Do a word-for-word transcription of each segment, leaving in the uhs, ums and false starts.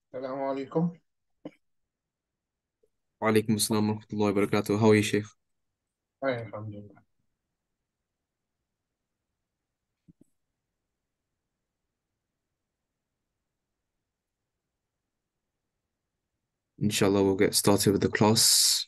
السلام عليكم. وعليكم السلام ورحمة الله وبركاته. How are you, Sheikh? أي الحمد لله. Inshallah, we'll get started with the class.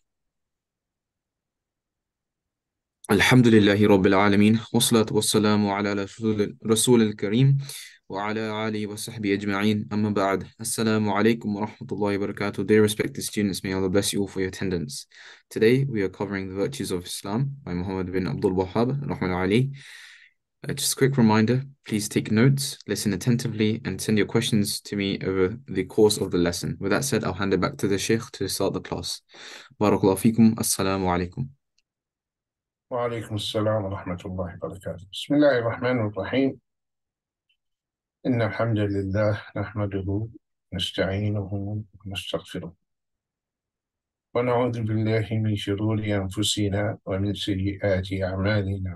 Alhamdulillahi Rabbil Alameen. Wassalatu wassalamu ala rasul Rasul al-Kareem wa ala alihi wa sahbihi ajma'in. Amma ba'd. Assalamu alaikum wa rahmatullahi wa barakatuh. Dear respected students, may Allah bless you all for your attendance. Today, we are covering the virtues of Islam by Muhammad bin Abdul Wahhab, rahmatullahi alayhi. Uh, just a quick reminder, please take notes, listen attentively, and send your questions to me over the course of the lesson. With that said, I'll hand it back to the Sheikh to start the class. Barakallahu feekum. Assalamu alaikum. وعليكم السلام ورحمة الله وبركاته. بسم الله الرحمن الرحيم. إن الحمد لله نحمده نستعينه ونستغفره ونعوذ بالله من شرور أنفسنا ومن سيئات أعمالنا.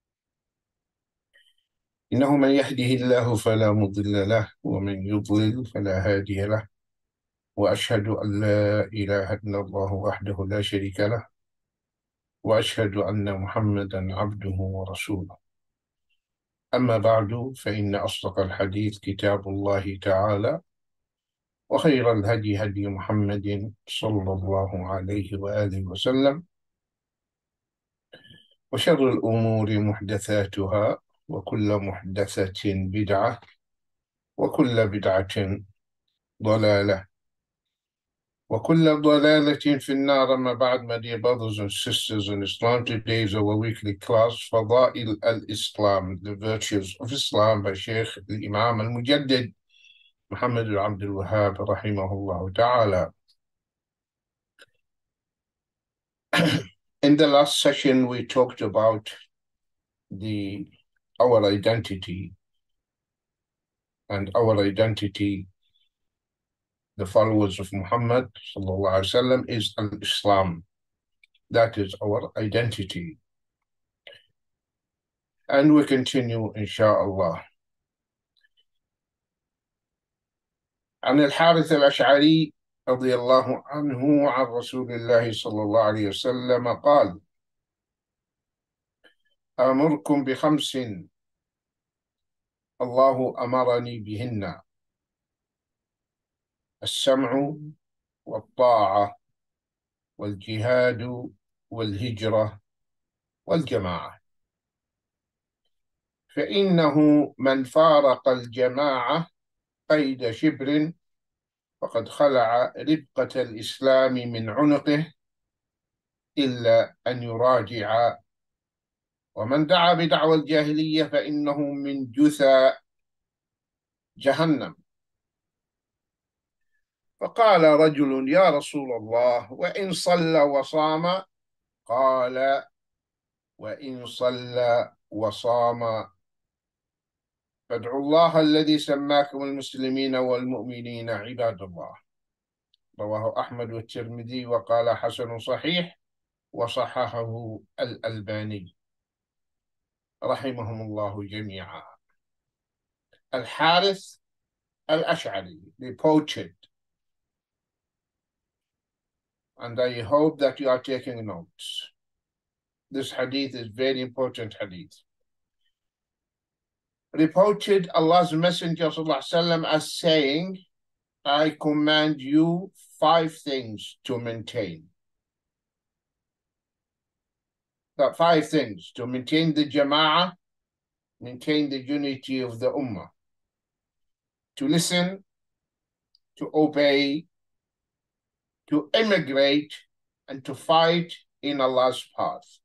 إنه من يهده الله فلا مضل له ومن يضلل فلا هادي له، وأشهد أن لا إله إلا الله وحده لا شريك له، وأشهد أن محمدا عبده ورسوله. أما بعد، فإن أصدق الحديث كتاب الله تعالى، وخير الهدي هدي محمد صلى الله عليه وآله وسلم، وشر الأمور محدثاتها، وكل محدثة بدعة، وكل بدعة ضلالة، وكل ضلالة في النار. ما بعد, my dear brothers and sisters in Islam, today is our weekly class, Fadail al-Islam, the virtues of Islam, by Sheikh al-Imam al-Mujaddid Muhammad al-Abdul Wahhab rahimahullah ta'ala. In the last session, we talked about the our identity, and our identity, the followers of Muhammad sallallahu alaihi wasallam, is al-Islam. That is our identity. And we continue, inshallah. عن الحارث الأشعري رضي الله عنه عن رسول الله صلى الله عليه وسلم قال: أمركم بخمس الله أمرني بهن: السمع والطاعة والجهاد والهجرة والجماعة. فإنه من فارق الجماعة قيد شبر فقد خلع ربقة الإسلام من عنقه إلا أن يراجع، ومن دعا بدعوى الجاهلية فإنه من جثى جهنم. فقال رجل: يا رسول الله، وإن صلى وصام؟ قال: وإن صلى وصام فادعوا الله الذي سماكم المسلمين والمؤمنين عباد الله. رواه أحمد والترمذي وقال حسن صحيح، وصححه الألباني رحمهم الله جميعا. الحارث الأشعري reported, and I hope that you are taking notes. This hadith is very important hadith. Reported Allah's Messenger sallallahu alaihi wasallam as saying, I command you five things to maintain. That five things to maintain the Jama'ah, maintain the unity of the Ummah, to listen, to obey, to immigrate, and to fight in Allah's path.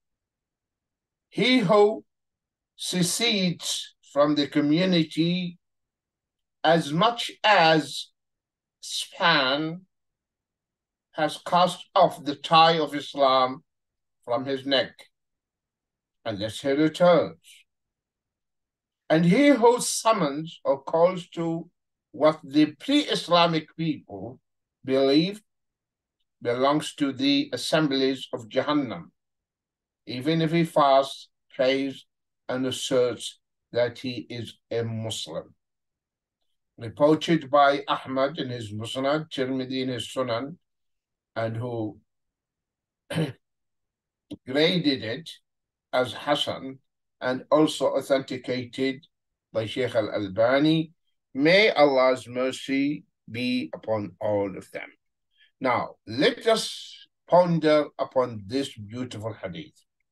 He who secedes from the community as much as span has cast off the tie of Islam from his neck, unless he returns. And he who summons or calls to what the pre-Islamic people believe belongs to the assemblies of Jahannam, even if he fasts, prays, and asserts that he is a Muslim. reported by Ahmad in his Musnad, Tirmidhi in his Sunan, and who graded it as Hasan, and also authenticated by Sheikh Al-Albani. May Allah's mercy be upon all of them. Now, let us ponder upon this beautiful hadith.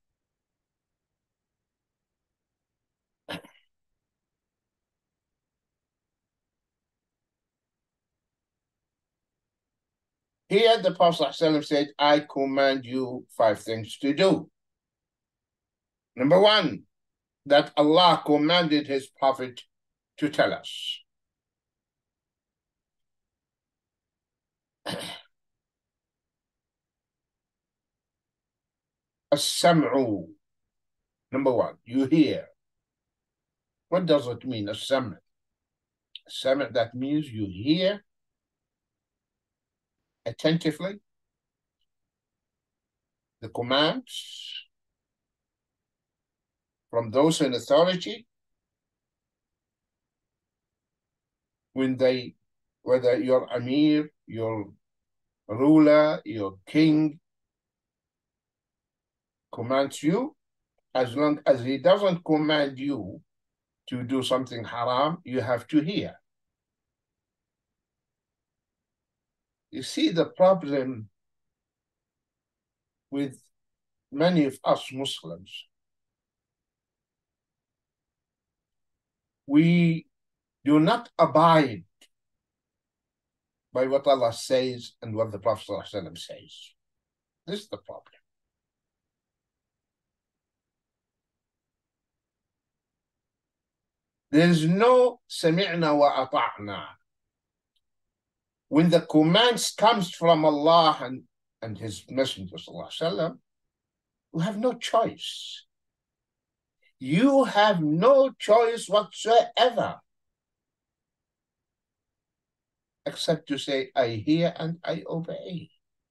Here the Prophet ﷺ said, I command you five things to do. Number one, that Allah commanded his Prophet to tell us. As-sam'u. Number one, you hear. What does it mean, as-sam'? As-sam', that means you hear attentively the commands from those in authority when they, whether your Amir, your ruler, your king commands you, as long as he doesn't command you to do something haram, you have to hear. You see the problem with many of us Muslims. We do not abide by what Allah says and what the Prophet ﷺ says. This is the problem. There is no sami'na wa ata'na. When the commands comes from Allah and, and His Messenger ﷺ, you have no choice. You have no choice whatsoever except to say, I hear and I obey.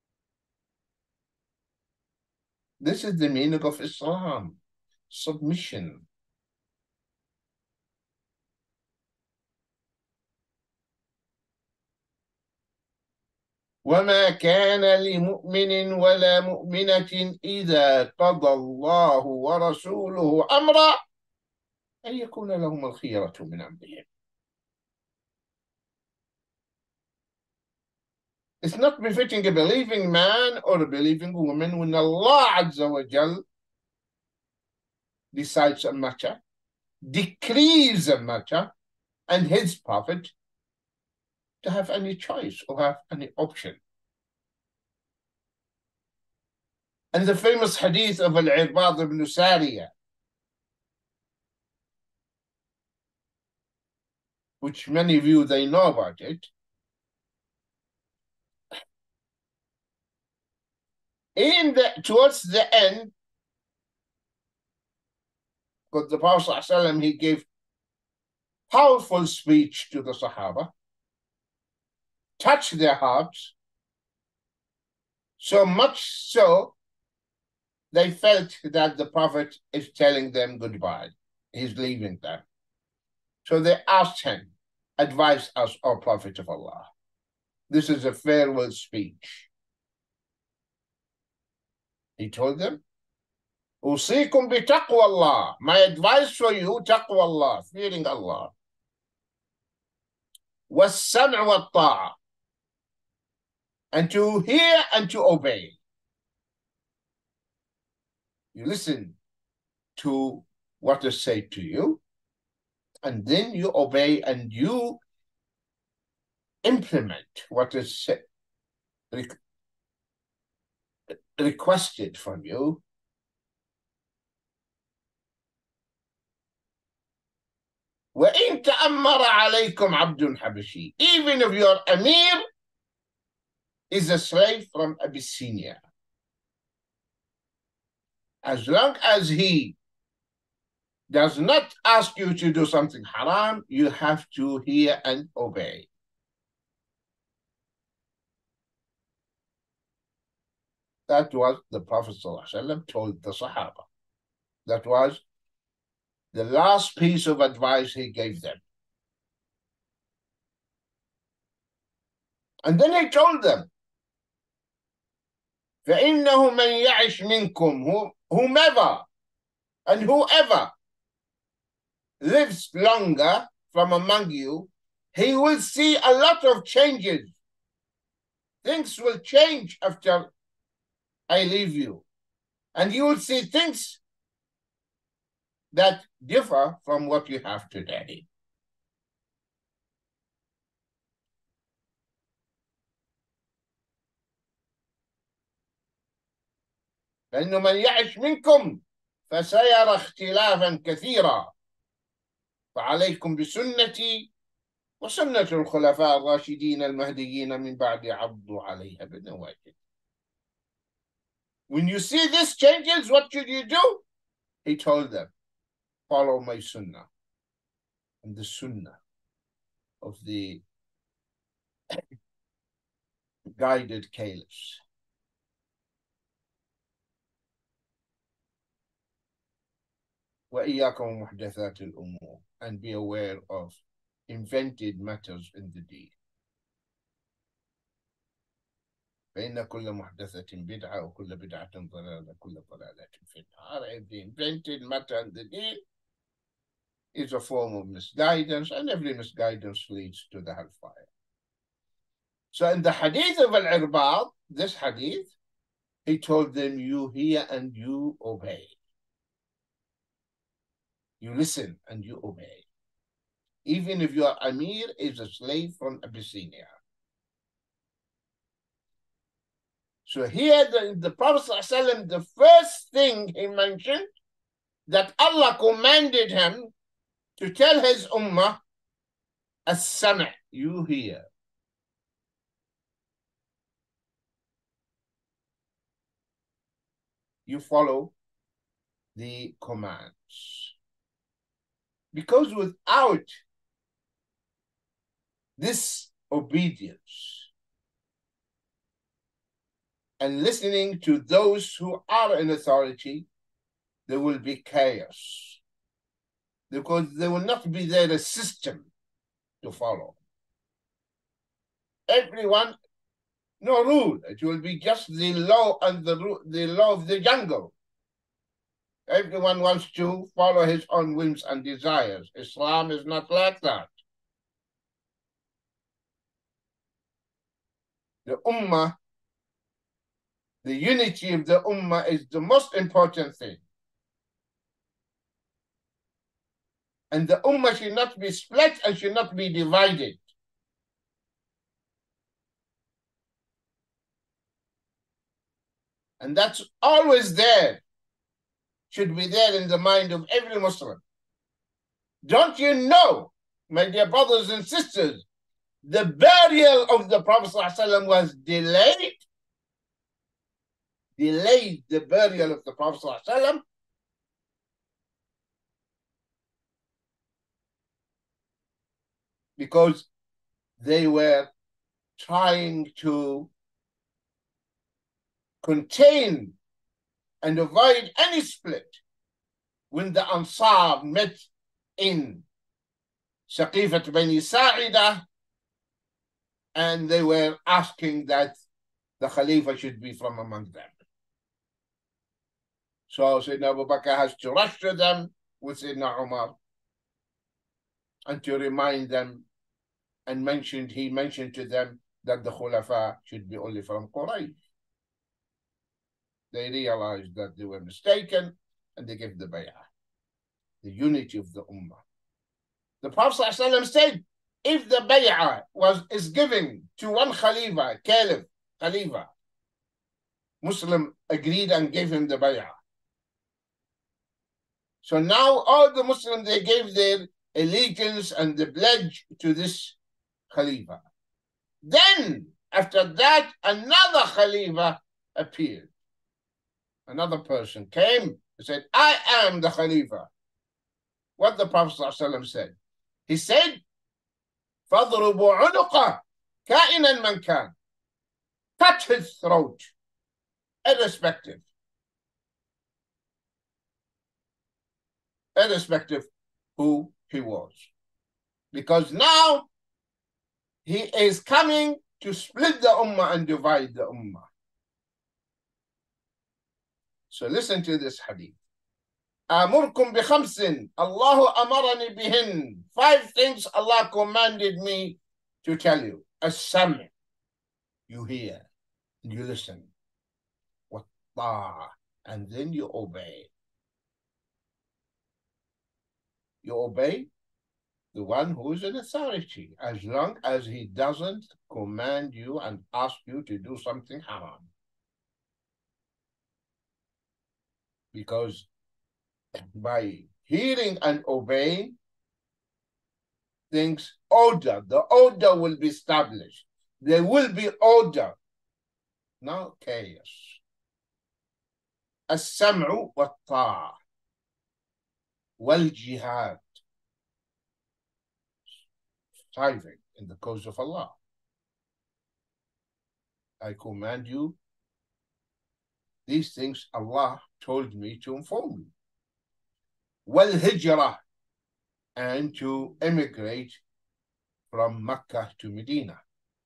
This is the meaning of Islam, submission. وما كان لمؤمن ولا مؤمنة إذا قضى الله ورسوله أمرا أن يكون لهم الخيرة من أمرهم. It's not befitting a believing man or a believing woman when Allah Azza wa Jal decides a matter, decrees a matter, and His Prophet to have any choice or have any option. And the famous hadith of Al-Irbad ibn Sariyah, which many of you, they know about it. In the, towards the end, because the Prophet ﷺ, he gave powerful speech to the Sahaba, touched their hearts, so much so they felt that the Prophet is telling them goodbye. He's leaving them. So they asked him, advise us, O Prophet of Allah. This is a farewell speech. He told them, Usikum bi taqwa Allah. My advice for you, taqwa Allah, fearing Allah. Was-sam' wa-ta'a. And to hear and to obey. You listen to what is said to you, and then you obey and you implement what is said, requested from you. وَإِن تَأَمَّرَ عَلَيْكُمْ عَبْدٌ حَبَشِي. Even if your Amir is a slave from Abyssinia, as long as he does not ask you to do something haram, you have to hear and obey. That was the Prophet ﷺ told the Sahaba. That was the last piece of advice he gave them. And then he told them, فَإِنَّهُ مَنْ يَعِشْ مِنْكُمْ, whomever and whoever lives longer from among you, he will see a lot of changes. Things will change after I leave you. And you will see things that differ from what you have today. فإنه من يعش منكم فسيرى اختلافا كثيرا فعليكم بسنتي وسنة الخلفاء الراشدين المهديين من بعد عضوا عليها بالنواجذ. When you see these changes, what should you do? He told them, follow my sunnah and the sunnah of the guided caliphs. وإياكم محدثات الأمور, and be aware of invented matters in the deen. فإن كل محدثة بدعة وكل بدعة ضلالة كل ضلالة في النار. The invented matter in the deen is a form of misguidance, and every misguidance leads to the hellfire. So in the hadith of Al-Irbad, this hadith, he told them, you hear and you obey. You listen and you obey. Even if your Amir is a slave from Abyssinia. So here the, the Prophet ﷺ, the first thing he mentioned, that Allah commanded him to tell his ummah, as-sam', you hear. You follow the commands. Because without this obedience and listening to those who are in authority, there will be chaos. Because there will not be there a system to follow. Everyone, no rule. It will be just the law and the, the law of the jungle. Everyone wants to follow his own whims and desires. Islam is not like that. The ummah, the unity of the ummah is the most important thing. And the ummah should not be split and should not be divided. And that's always there, should be there in the mind of every Muslim. Don't you know, my dear brothers and sisters, the burial of the Prophet ﷺ was delayed? Delayed the burial of the Prophet ﷺ because they were trying to contain and avoid any split when the Ansar met in Saqifat Bani Sa'idah, and they were asking that the Khalifa should be from among them. So Sayyidina Abu Bakr has to rush to them with Sayyidina Umar and to remind them, and mentioned, he mentioned to them that the Khulafa should be only from Quraysh. They realized that they were mistaken and they gave the bay'ah, the unity of the ummah. The Prophet ﷺ said, if the bay'ah was is given to one Khalifa, Caliph, Khalifa, Muslim agreed and gave him the bay'ah. So now all the Muslims, they gave their allegiance and the pledge to this Khalifa. Then, after that, another Khalifa appeared. Another person came and said, I am the Khalifa. What the Prophet ﷺ said? He said, فَضْرُبُوا عُنُقَهُ كَائِنًا مَنْ كَانَ. Cut his throat, irrespective. Irrespective who he was. Because now he is coming to split the ummah and divide the ummah. So listen to this hadith. Amurkum bi khamsin, Allahu amarani bihin. Five things Allah commanded me to tell you. As-sam', you hear and you listen. Wat-ta'a, and then you obey. You obey the one who is in authority, as long as he doesn't command you and ask you to do something haram. Because by hearing and obeying, things, order, the order will be established. There will be order, not chaos. As-sam'u wat-ta'a wal-jihad, striving in the cause of Allah. I command you these things Allah told me to inform you. Wal-hijrah, and to emigrate from Mecca to Medina.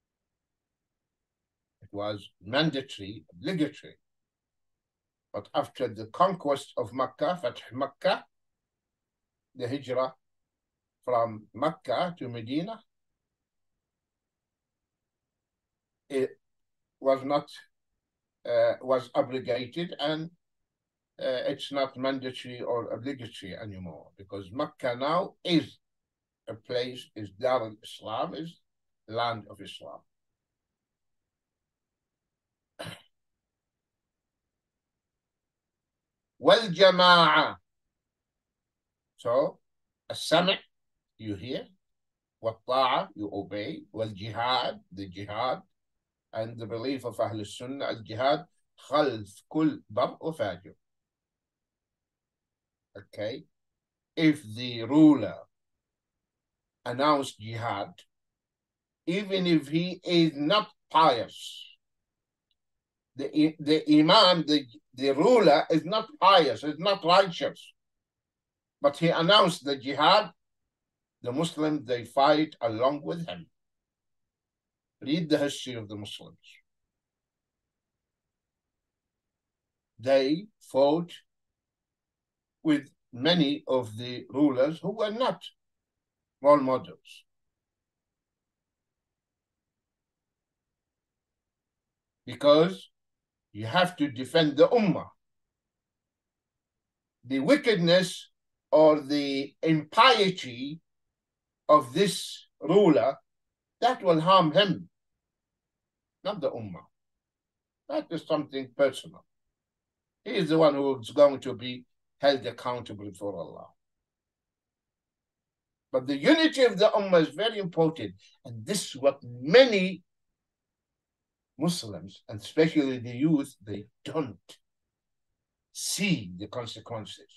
It was mandatory, obligatory. But after the conquest of Mecca, Fath Mecca, the hijrah from Mecca to Medina, it was not, uh, was abrogated, and uh, it's not mandatory or obligatory anymore, because Mecca now is a place, is Dar al-Islam, is land of Islam. Wal-jama'a, so as-sam', you hear, wat-ta'a, you obey, wal-jihad, the jihad, and the belief of Ahl Sunnah, al-jihad, khalf kul bar wa fajr. Okay, if the ruler announced jihad, even if he is not pious, the, the imam, the, the ruler is not pious, is not righteous, but he announced the jihad, the Muslims, they fight along with him. Read the history of the Muslims. They fought with many of the rulers who were not role models. Because you have to defend the ummah. The wickedness or the impiety of this ruler, that will harm him, not the ummah. That is something personal. He is the one who is going to be held accountable before Allah. But the unity of the ummah is very important. And this is what many Muslims, and especially the youth, they don't see the consequences.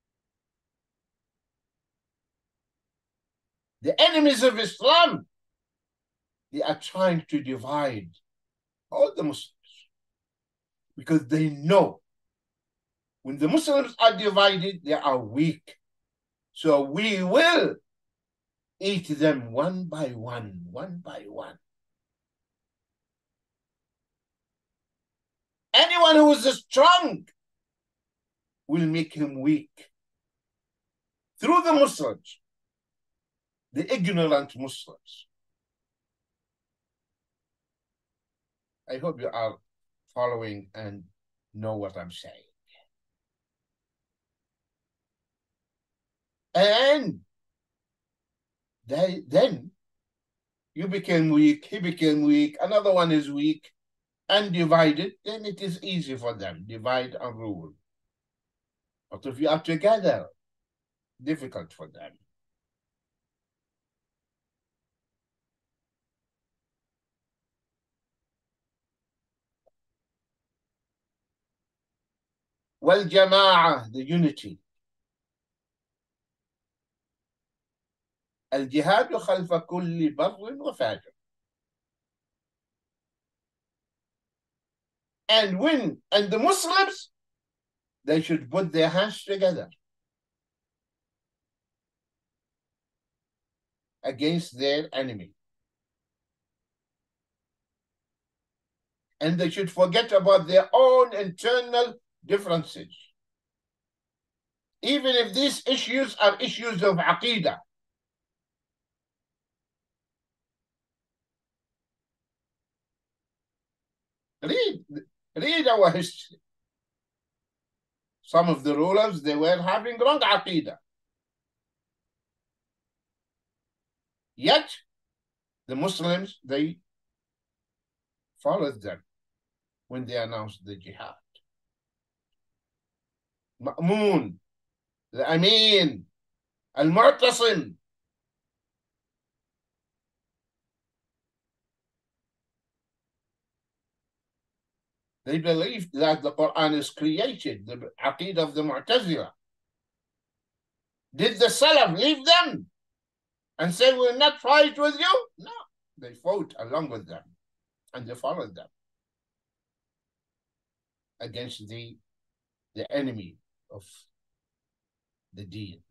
The enemies of Islam, they are trying to divide all the Muslims, because they know when the Muslims are divided, they are weak. So we will eat them one by one, one by one. Anyone who is strong will make him weak. Through the Muslims, the ignorant Muslims. I hope you are following and know what I'm saying. And they, then you became weak, he became weak, another one is weak, and divided, then it is easy for them, divide and rule. But if you are together, difficult for them. Wal-jama'ah, the unity. Al-jihad khalfa kulli barrin wa fajr. And when, and the Muslims, they should put their hands together against their enemy. and they should forget about their own internal differences. Even if these issues are issues of Aqidah. Read, read our history. Some of the rulers, they were having wrong Aqidah. Yet, the Muslims, they followed them when they announced the jihad. Ma'mun, the Amin, Al-Mu'tasim. They believed that the Quran is created, the Aqeedah of the Mu'tazila. Did the Salaf leave them and say, we'll not fight with you? No, they fought along with them and they followed them against the, the enemy of the deen.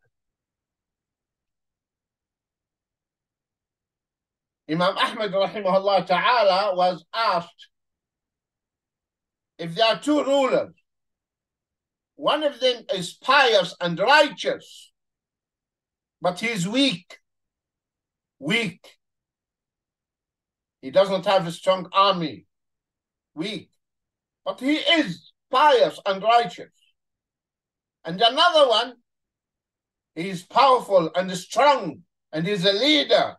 Imam Ahmad rahimahullah ta'ala was asked, if there are two rulers, one of them is pious and righteous, but he's weak, weak. He doesn't have a strong army, weak, but he is pious and righteous. And another one, he is powerful and strong, and he's a leader,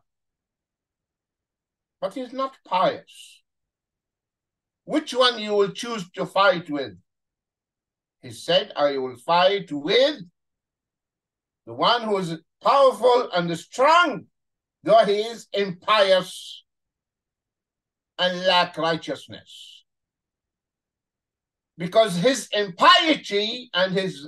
but he's not pious. Which one you will choose to fight with? He said, I will fight with the one who is powerful and strong, though he is impious and lack righteousness. Because his impiety and his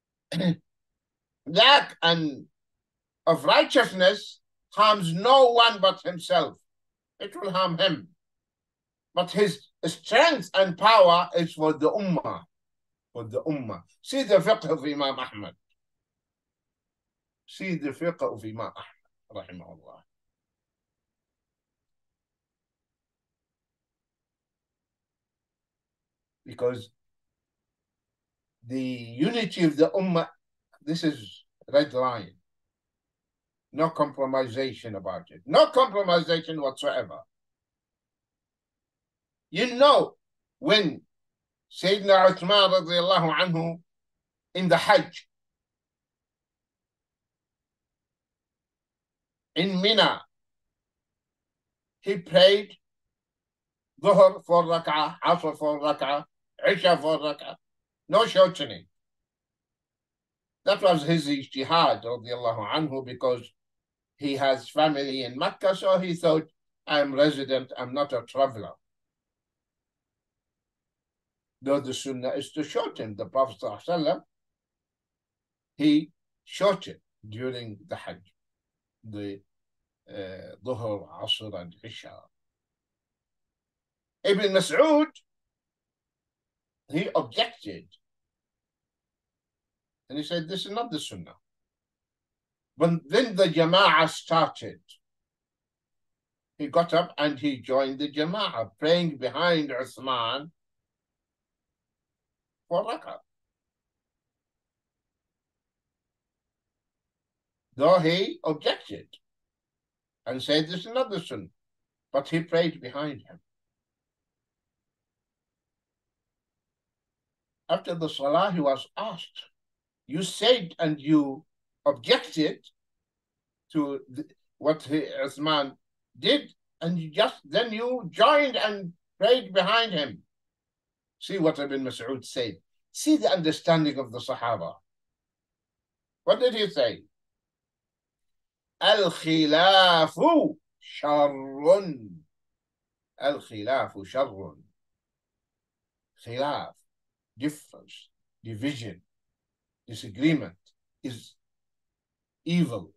lack and of righteousness harms no one but himself. It will harm him. But his strength and power is for the ummah. For the ummah. See the fiqh of Imam Ahmad. See the fiqh of Imam Ahmad, rahimahullah. Because the unity of the ummah, this is red line. No compromisation about it. No compromisation whatsoever. You know, when Sayyidina Uthman radiallahu anhu in the Hajj, in Mina, he prayed Dhuhr for rak'ah, Asr for rak'ah, Isha for rak'ah, no shortening. That was his ijtihad radiallahu anhu, because he has family in Mecca, so he thought, I'm resident, I'm not a traveler. Though the sunnah is to shorten. The Prophet ﷺ, he shortened during the Hajj, the uh, Dhuhr, Asr, and Isha. Ibn Mas'ud, he objected. And he said, this is not the sunnah. But then the Jama'ah started. He got up and he joined the Jama'ah, praying behind Uthman for rak'ah. Though he objected and said this is not the sunnah, but he prayed behind him. After the salah, he was asked, you said and you objected to the, what he, Uthman did, and you just then you joined and prayed behind him. See what Ibn Mas'ud said. See the understanding of the Sahaba. What did he say? Al-khilafu sharrun. Al-khilafu sharrun. Khilaf, difference, division, disagreement is evil.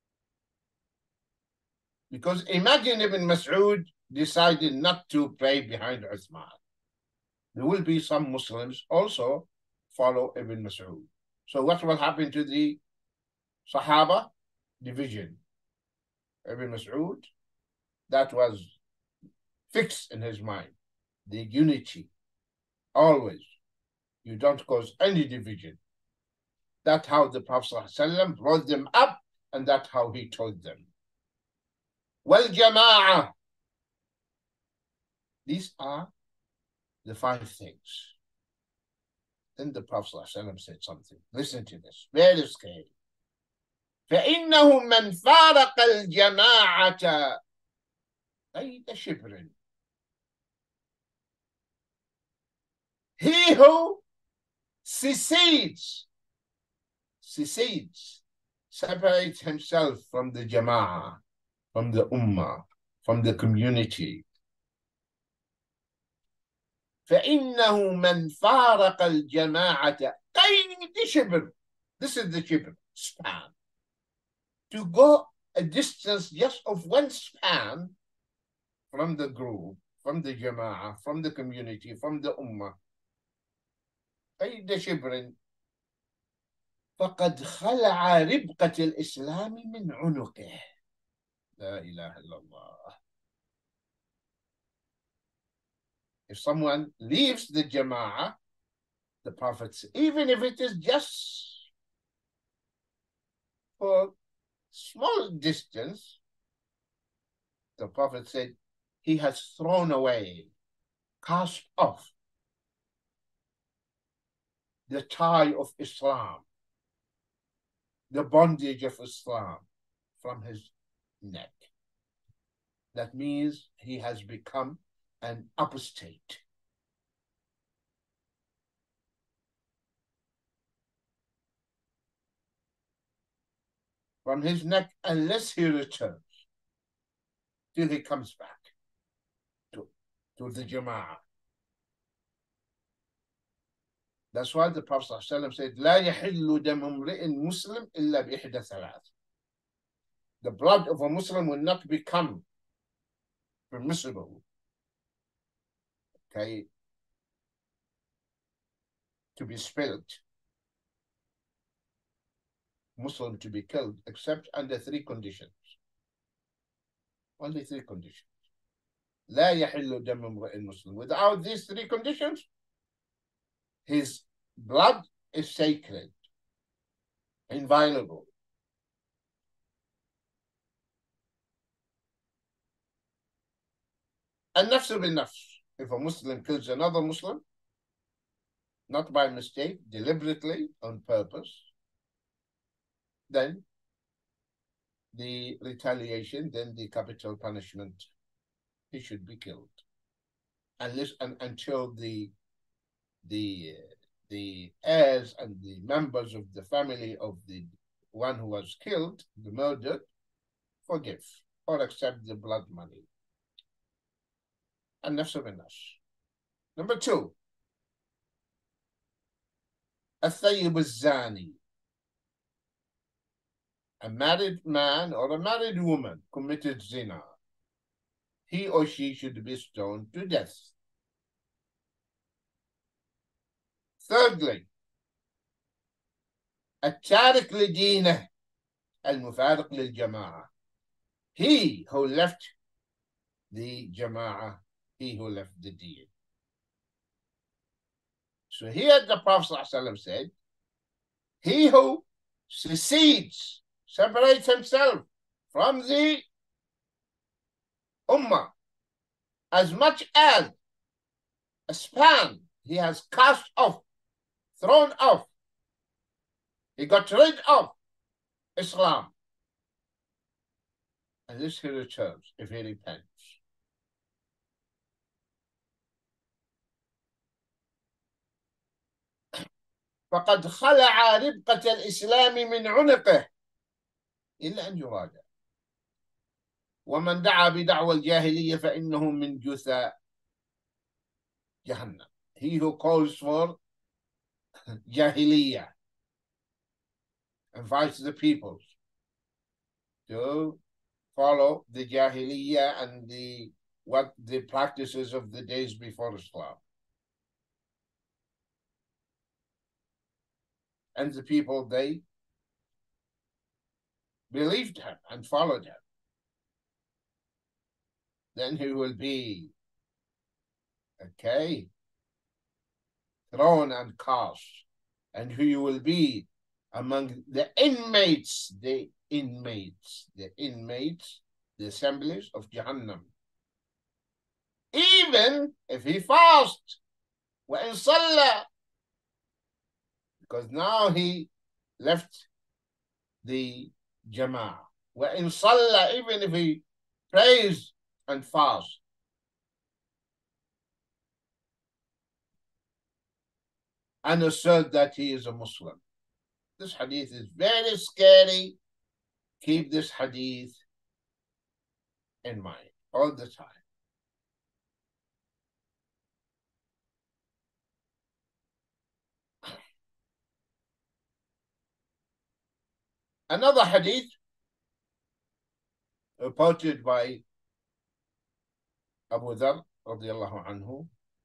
Because imagine Ibn Mas'ud decided not to pray behind Uthman. There will be some Muslims also follow Ibn Mas'ud. So what will happen to the Sahaba? Division. Ibn Mas'ud, that was fixed in his mind. the unity, always. You don't cause any division. That's how the Prophet ﷺ brought them up, and that's how he told them. Wal jama'ah. These are the five things. Then the Prophet ﷺ said something. Listen to this. Very scary. فإنه من فارق الجماعة قيد شبر. He who secedes, secedes, separates himself from the jama'ah, from the ummah, from the community. فإنه من فارق الجماعة قيد شبر. This is the shibr, span. To go a distance just of one span from the group, from the jama'ah, from the community, from the ummah. قيد شبر فقد خلع ربقة الإسلام من عنقه. لا إله إلا الله. If someone leaves the jama'ah, the Prophet said, even if it is just for small distance, the Prophet said, he has thrown away, cast off the tie of Islam, the bondage of Islam from his neck. That means he has become an apostate. From his neck, unless he returns, till he comes back to, to the Jama'ah. That's why the Prophet ﷺ said, لا يحل دم امرئ مسلم إلا بإحدى ثلاث. The blood of a Muslim will not become permissible, okay, to be spilled, Muslim to be killed, except under three conditions. Only three conditions. لا يحل دم امرئ مسلم. Without these three conditions, his blood is sacred, inviolable. النفس بالنفس. If a Muslim kills another Muslim, not by mistake, deliberately, on purpose, then the retaliation, then the capital punishment, he should be killed. Unless and until the the the heirs and the members of the family of the one who was killed, the murdered, forgive or accept the blood money. And nafs bin-nafs. Number two, الثيب الزاني. A married man or a married woman committed zina. He or she should be stoned to death. Thirdly, التارك لدينه المفارق للجماعة. He who left the jama'ah, he who left the deen. So here the Prophet ﷺ said, he who secedes, separates himself from the ummah, as much as a span he has cast off, thrown off, he got rid of Islam, unless he returns, if he repents. فقد خلع ربقة الإسلام من عنقه إلا أن يراد. ومن دعا بدعوى الجاهلية فإنه من جثى جهنم. He who calls for jahiliyyah, invites the people to follow the jahiliyyah and the what the practices of the days before Islam. And the people, they believed him and followed him. Then he will be Okay? Thrown and cast. And who you will be among the inmates, the inmates, the inmates, the assemblies of Jahannam. Even if he fasts, وَإِنْ صَلَّى, because now he left the Jama'ah. وَإِنْ صَلَّى, even if he prays and fasts. And assert that he is a Muslim. This hadith is very scary. Keep this hadith in mind all the time. Another hadith reported by Abu Dharr radiallahu anhu,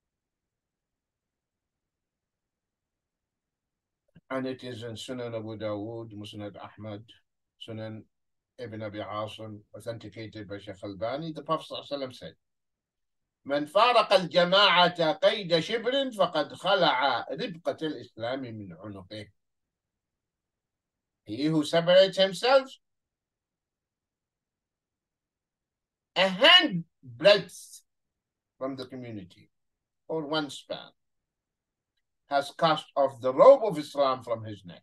and it is in Sunan Abu Dawood, Musnad Ahmad, Sunan Ibn Abi Asim, authenticated by Shaykh Albani. The Prophet ﷺ said, من فارق الجماعة قيد شبر فقد خلع ربقة الإسلام من عنقه. He who separates himself a hand breadth from the community, or one span, has cast off the robe of Islam from his neck.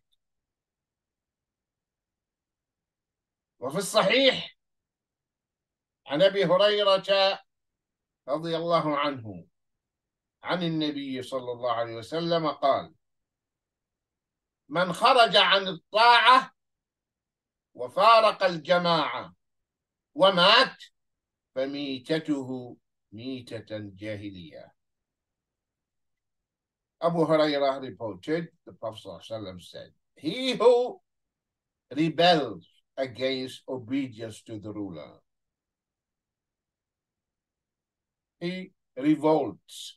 وفي الصحيح عن أبي هريرة رضي الله عنه عن النبي صلى الله عليه وسلم قال: من خرج عن الطاعة وفارق الجماعة ومات فميتته ميتة جاهلية. Abu Hurairah reported, the Prophet ﷺ said, he who rebels against obedience to the ruler, he revolts,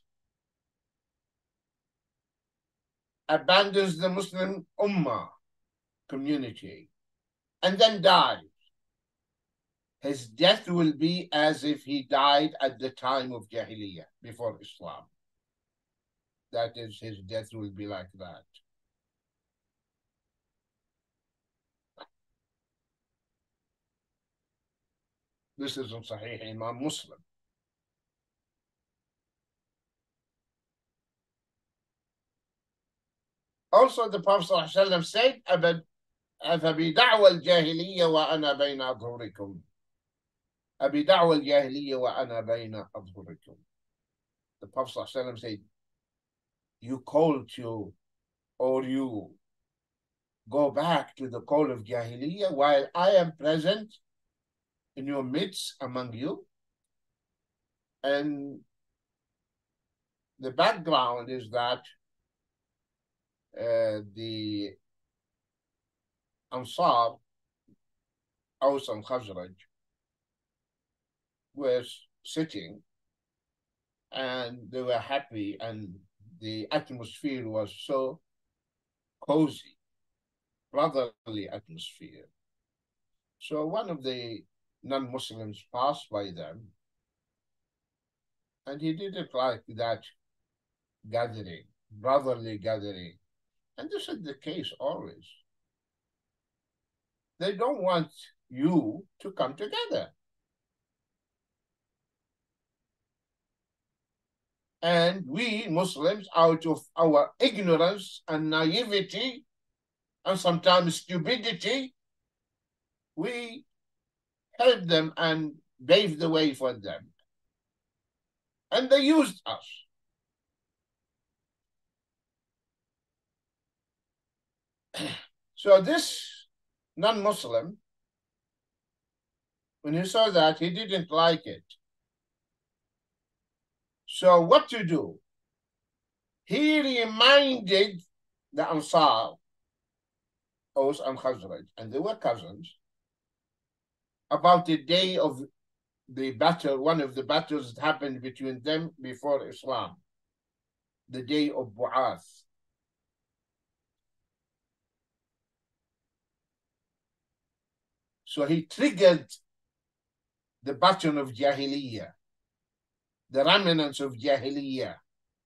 abandons the Muslim Ummah community, and then dies, his death will be as if he died at the time of Jahiliyyah, before Islam. That is, his death will be like that. This is in Sahih Imam Muslim. Also, the Prophet ﷺ said, أَفَبِدَعْوَ الْجَاهِلِيَّةِ وَأَنَا بَيْنَ أَظْهُرِكُمْ أَبِدَعْوَ الْجَاهِلِيَّةِ وَأَنَا بَيْنَ أَظْهُرِكُمْ. The Prophet ﷺ said, you call to, or you go back to the call of Jahiliyyah while I am present in your midst among you. And the background is that uh, the Ansar, Aus and Khazraj, were sitting and they were happy, and the atmosphere was so cozy, brotherly atmosphere. So one of the non-Muslims passed by them, and he didn't like that gathering, brotherly gathering. And this is the case always. They don't want you to come together. And we Muslims, out of our ignorance and naivety, and sometimes stupidity, we helped them and paved the way for them. And they used us. So this non-Muslim, when he saw that, he didn't like it. So what to do? He reminded the Ansar, Aus and Khazraj, and they were cousins, about the day of the battle, one of the battles that happened between them before Islam, the day of Bu'ath. So he triggered the button of Jahiliyyah, the remnants of Jahiliyyah.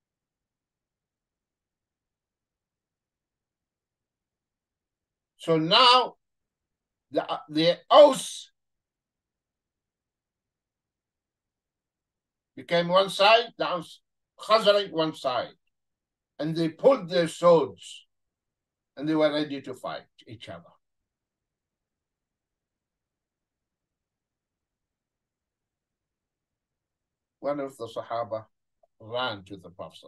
So now the, the Aus became one side, the Aus, Khazraj one side. And they pulled their swords and they were ready to fight each other. One of the Sahaba ran to the Prophet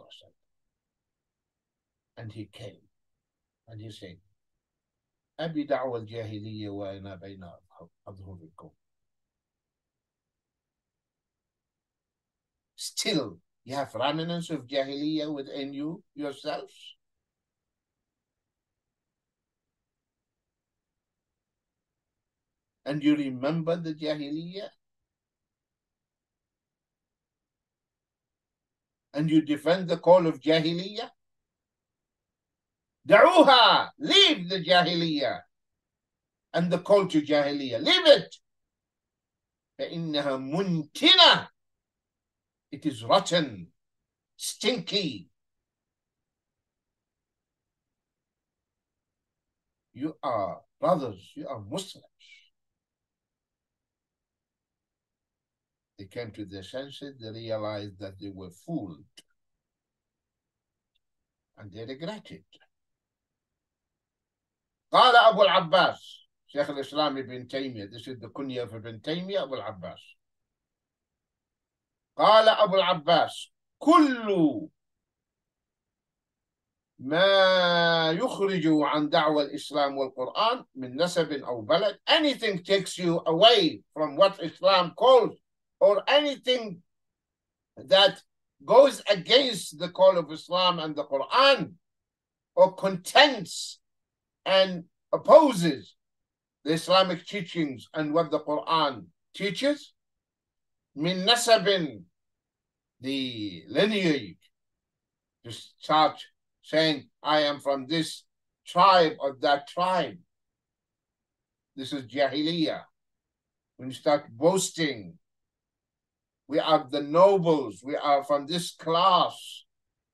and he came and he said, أبي دعوة الجاهلية وأنا بين أظهركم. Still, you have remnants of Jahiliyyah within you yourselves. And you remember the Jahiliyyah? And you defend the call of Jahiliyyah? دعوها, leave the Jahiliyyah and the call to Jahiliyyah. Leave it. فإنها منتنة. It is rotten, stinky. You are brothers, you are Muslims. They came to their senses, they realized that they were fooled. And they regretted. قال أبو العباس شيخ الإسلام ابن تيمية, this is the kunya of Ibn Taymiyyah, Abu al-Abbas. قال أبو العباس كل ما يخرج عن دعوة الإسلام والقرآن من نسب أو بلد, anything takes you away from what Islam calls, or anything that goes against the call of Islam and the Quran, or contends and opposes the Islamic teachings and what the Quran teaches, min nasabin, the lineage, to start saying, I am from this tribe or that tribe. This is Jahiliyyah. When you start boasting, we are the nobles, we are from this class.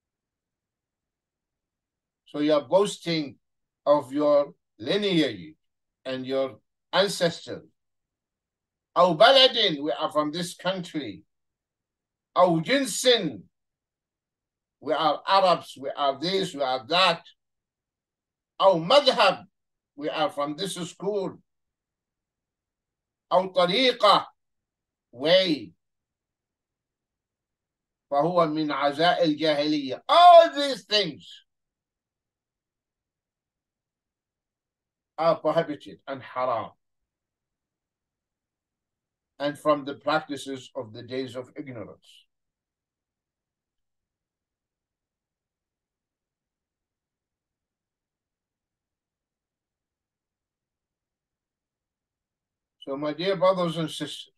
So you are boasting of your lineage and your ancestors. أو بلد, we are from this country. أو جنس, we are Arabs, we are this, we are that. أو مذهب, we are from this school. أو طريقة, way. فهو من عزاء الجاهلية. All these things are prohibited and haram, and from the practices of the days of ignorance. So my dear brothers and sisters,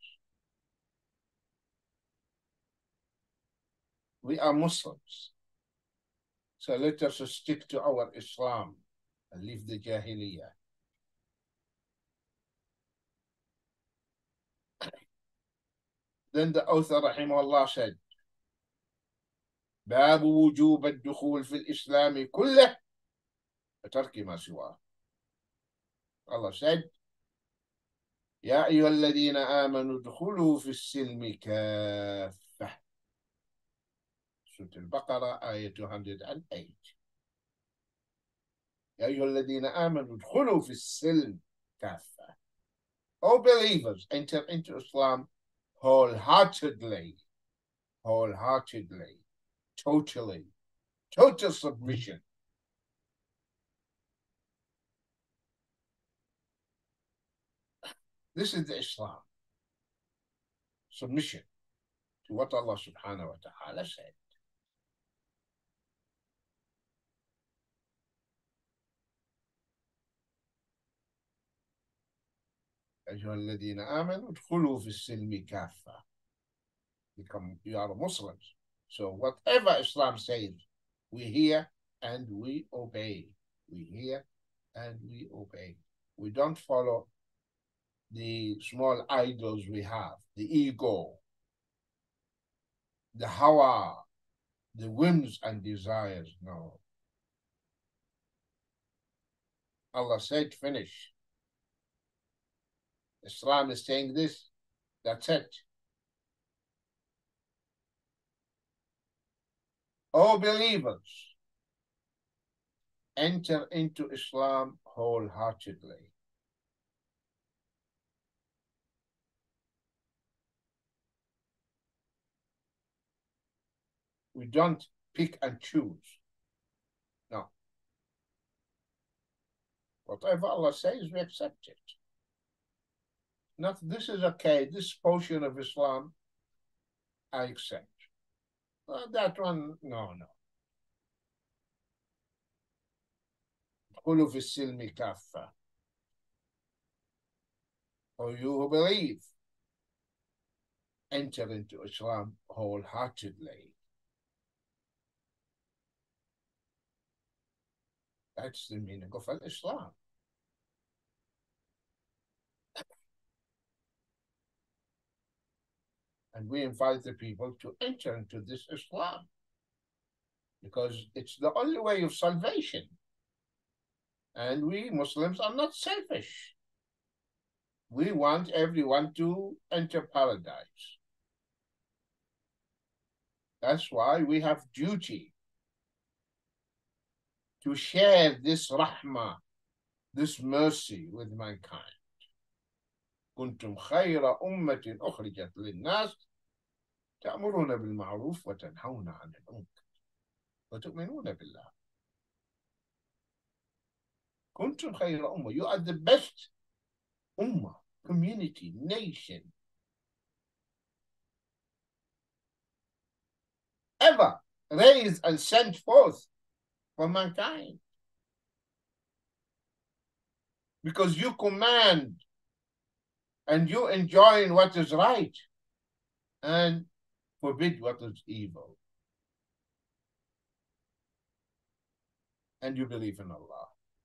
we are Muslims. So let us stick to our Islam and leave the Jahiliyyah. Then the author rahimahullah said, باب وجوب الدخول في الإسلام كله وترك ما سواه. Allah said, يا أيها الذين آمنوا ادخلوا في السلم كافة. Surah Al-Baqarah, ayah two hundred eight. يا أيها الذين آمنوا ادخلوا في السلم كافة. All believers enter into Islam wholeheartedly, wholeheartedly, totally, total submission. This is the Islam. Submission to what Allah subhanahu wa ta'ala said. أيها الذين آمنوا ادخلوا في السلم كافة. Become, you are Muslims. So whatever Islam says, we hear and we obey. We hear and we obey. We don't follow the small idols we have, the ego. the hawa, the whims and desires. No. Allah said, finish. Islam is saying this, that's it. O believers, enter into Islam wholeheartedly. We don't pick and choose. No. Whatever Allah says, we accept it. Not this is okay, this portion of Islam, I accept. Uh, that one, no, no. قُلُوا فِي السِّلْمِ كَافَّةً. Or you who believe, enter into Islam wholeheartedly. That's the meaning of Islam. And we invite the people to enter into this Islam because it's the only way of salvation. And we Muslims are not selfish. We want everyone to enter paradise. That's why we have duty to share this rahmah, this mercy with mankind. كنتم خير أمة أخرجت للناس تأمرون بالمعروف وتنهون عن المنكر وتؤمنون بالله. كنتم خير أمة. You are the best ummah, community, nation ever raised and sent forth for mankind. Because you command and you enjoin what is right and forbid what is evil. And you believe in Allah.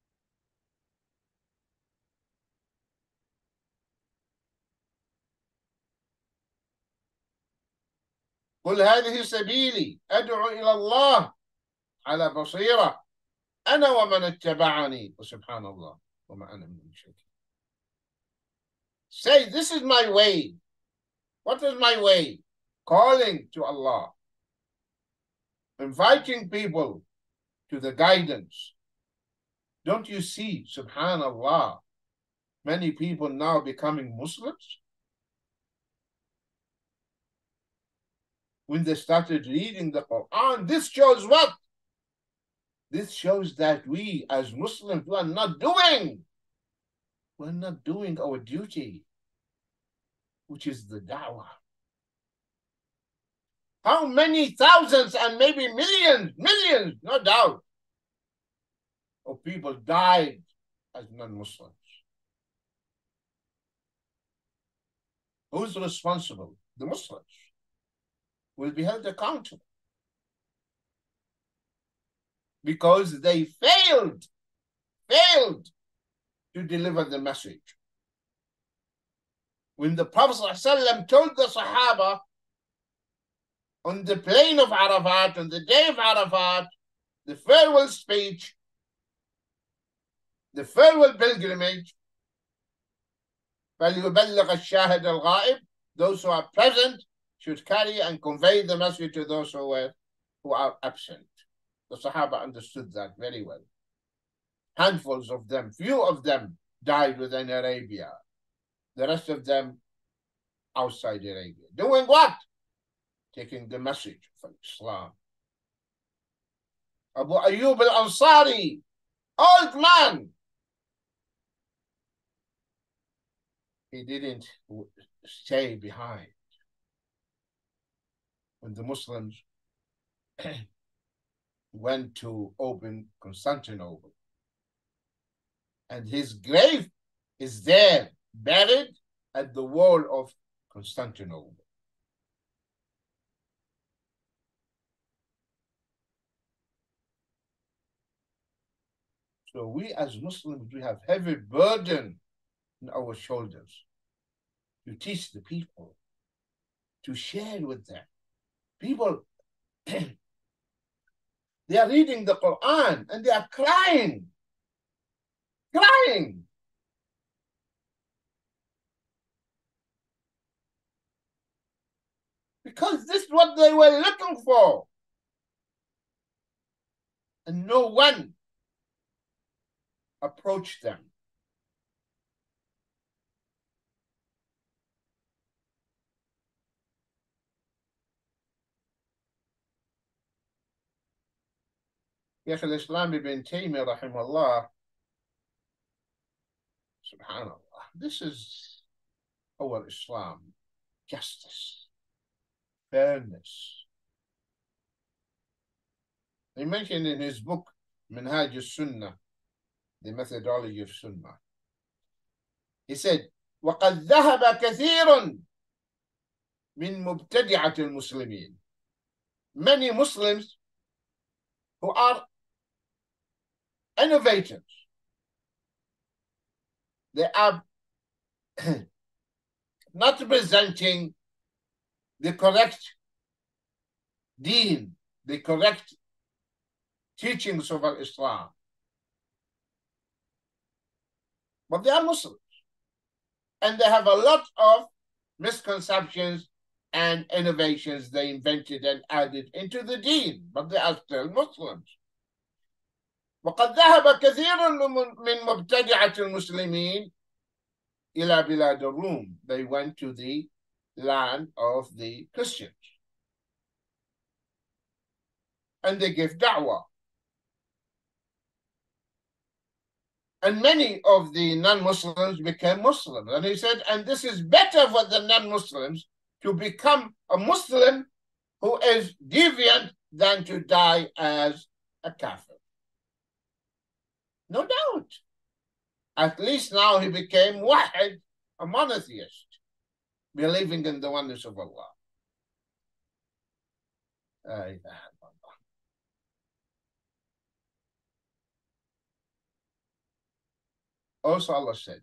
قل هذه سبيلي أدعو إلى الله على بصيرة أنا ومن اتبعني وسبحان الله وما أنا من المشركين. Say, this is my way. What is my way? Calling to Allah. Inviting people to the guidance. Don't you see, subhanallah, many people now becoming Muslims? When they started reading the Quran, this shows what? This shows that we as Muslims, we are not doing, we're not doing our duty, which is the da'wah. How many thousands and maybe millions, millions, no doubt, of people died as non-Muslims? Who's responsible? The Muslims will be held accountable because they failed, failed to deliver the message. When the Prophet ﷺ told the Sahaba on the plain of Arafat, on the day of Arafat, the farewell speech, the farewell pilgrimage, فَلْيُبَلِّغَ الشَّاهِدَ الْغَائِبِ, those who are present should carry and convey the message to those who were who are absent. The Sahaba understood that very well. Handfuls of them, few of them died within Arabia. The rest of them outside Arabia. Doing what? Taking the message from Islam. Abu Ayyub al-Ansari, old man, he didn't stay behind. When the Muslims went to open Constantinople, and his grave is there, buried at the wall of Constantinople. So we as Muslims, we have heavy burden on our shoulders to teach the people, to share with them People, they are reading the Quran and they are crying, crying. Because this is what they were looking for. And no one approached them. Shaykh al-Islam ibn Taymiyyah, rahimahullah, subhanallah, this is our Islam, justice, fairness. He mentioned in his book, Minhaj al-Sunnah, the methodology of Sunnah. He said, وَقَدْ ذَهَبَ كَثِيرٌ مِنْ مُبْتَدِعَةِ الْمُسْلِمِينَ. Many Muslims who are innovators, they are not presenting the correct deen, the correct teachings of Islam. But they are Muslims. And they have a lot of misconceptions and innovations they invented and added into the deen, but they are still Muslims. وقد ذهب كثير من مبتدعة المسلمين إلى بلاد الروم. They went to the land of the Christians. And they gave da'wah. And many of the non-Muslims became Muslims. And he said, and this is better for the non-Muslims to become a Muslim who is deviant than to die as a kafir. No doubt. At least now he became wahid, a monotheist, believing in the oneness of Allah. Also Allah said,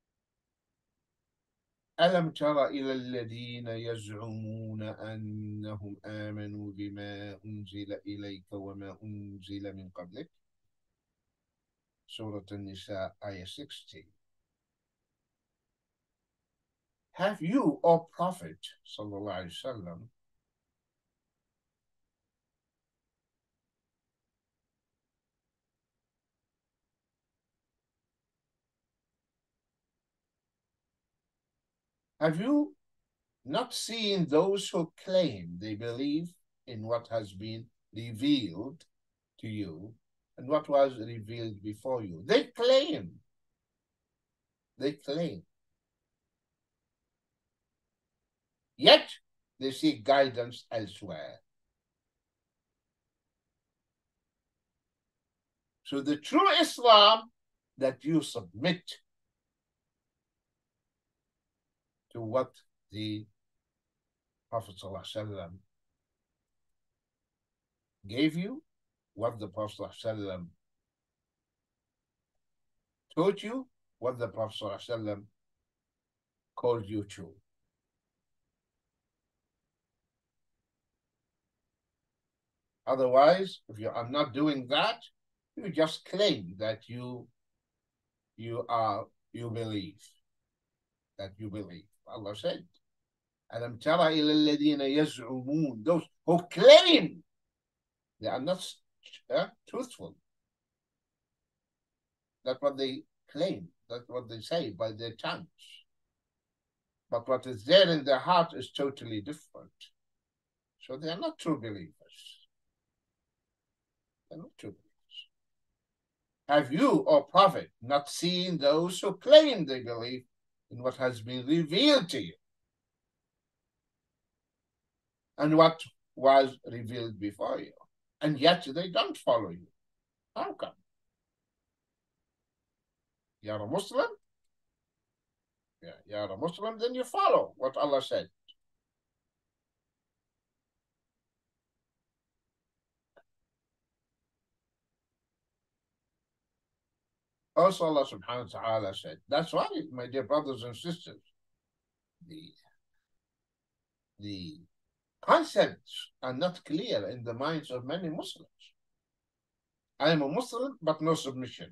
ألم تر إلى الذين يزعمون أنهم آمنوا بما أنزل إليك وما أنزل من قبلك. Surah An-Nisa, ayah sixty. Have you, O Prophet, sallallahu alaihi wasallam, have you not seen those who claim they believe in what has been revealed to you and what was revealed before you? They claim. They claim. Yet, they seek guidance elsewhere. So the true Islam that you submit to what the Prophet ﷺ gave you, what the Prophet ﷺ taught you, what the Prophet ﷺ called you to. Otherwise, if you are not doing that, you just claim that you you are you believe. That you believe. Allah said, Alam tara ila alladhina yaz'umun, those who claim they are not uh, truthful. That's what they claim. That's what they say by their tongues. But what is there in their heart is totally different. So they are not true believers. They're not true believers. Have you, O Prophet, not seen those who claim they believe in what has been revealed to you and what was revealed before you, and yet they don't follow you? How come? You're a Muslim? Yeah, you're a Muslim, then you follow what Allah said. Also, Allah subhanahu wa ta'ala said, that's why, my dear brothers and sisters, the, the concepts are not clear in the minds of many Muslims. I am a Muslim, but no submission.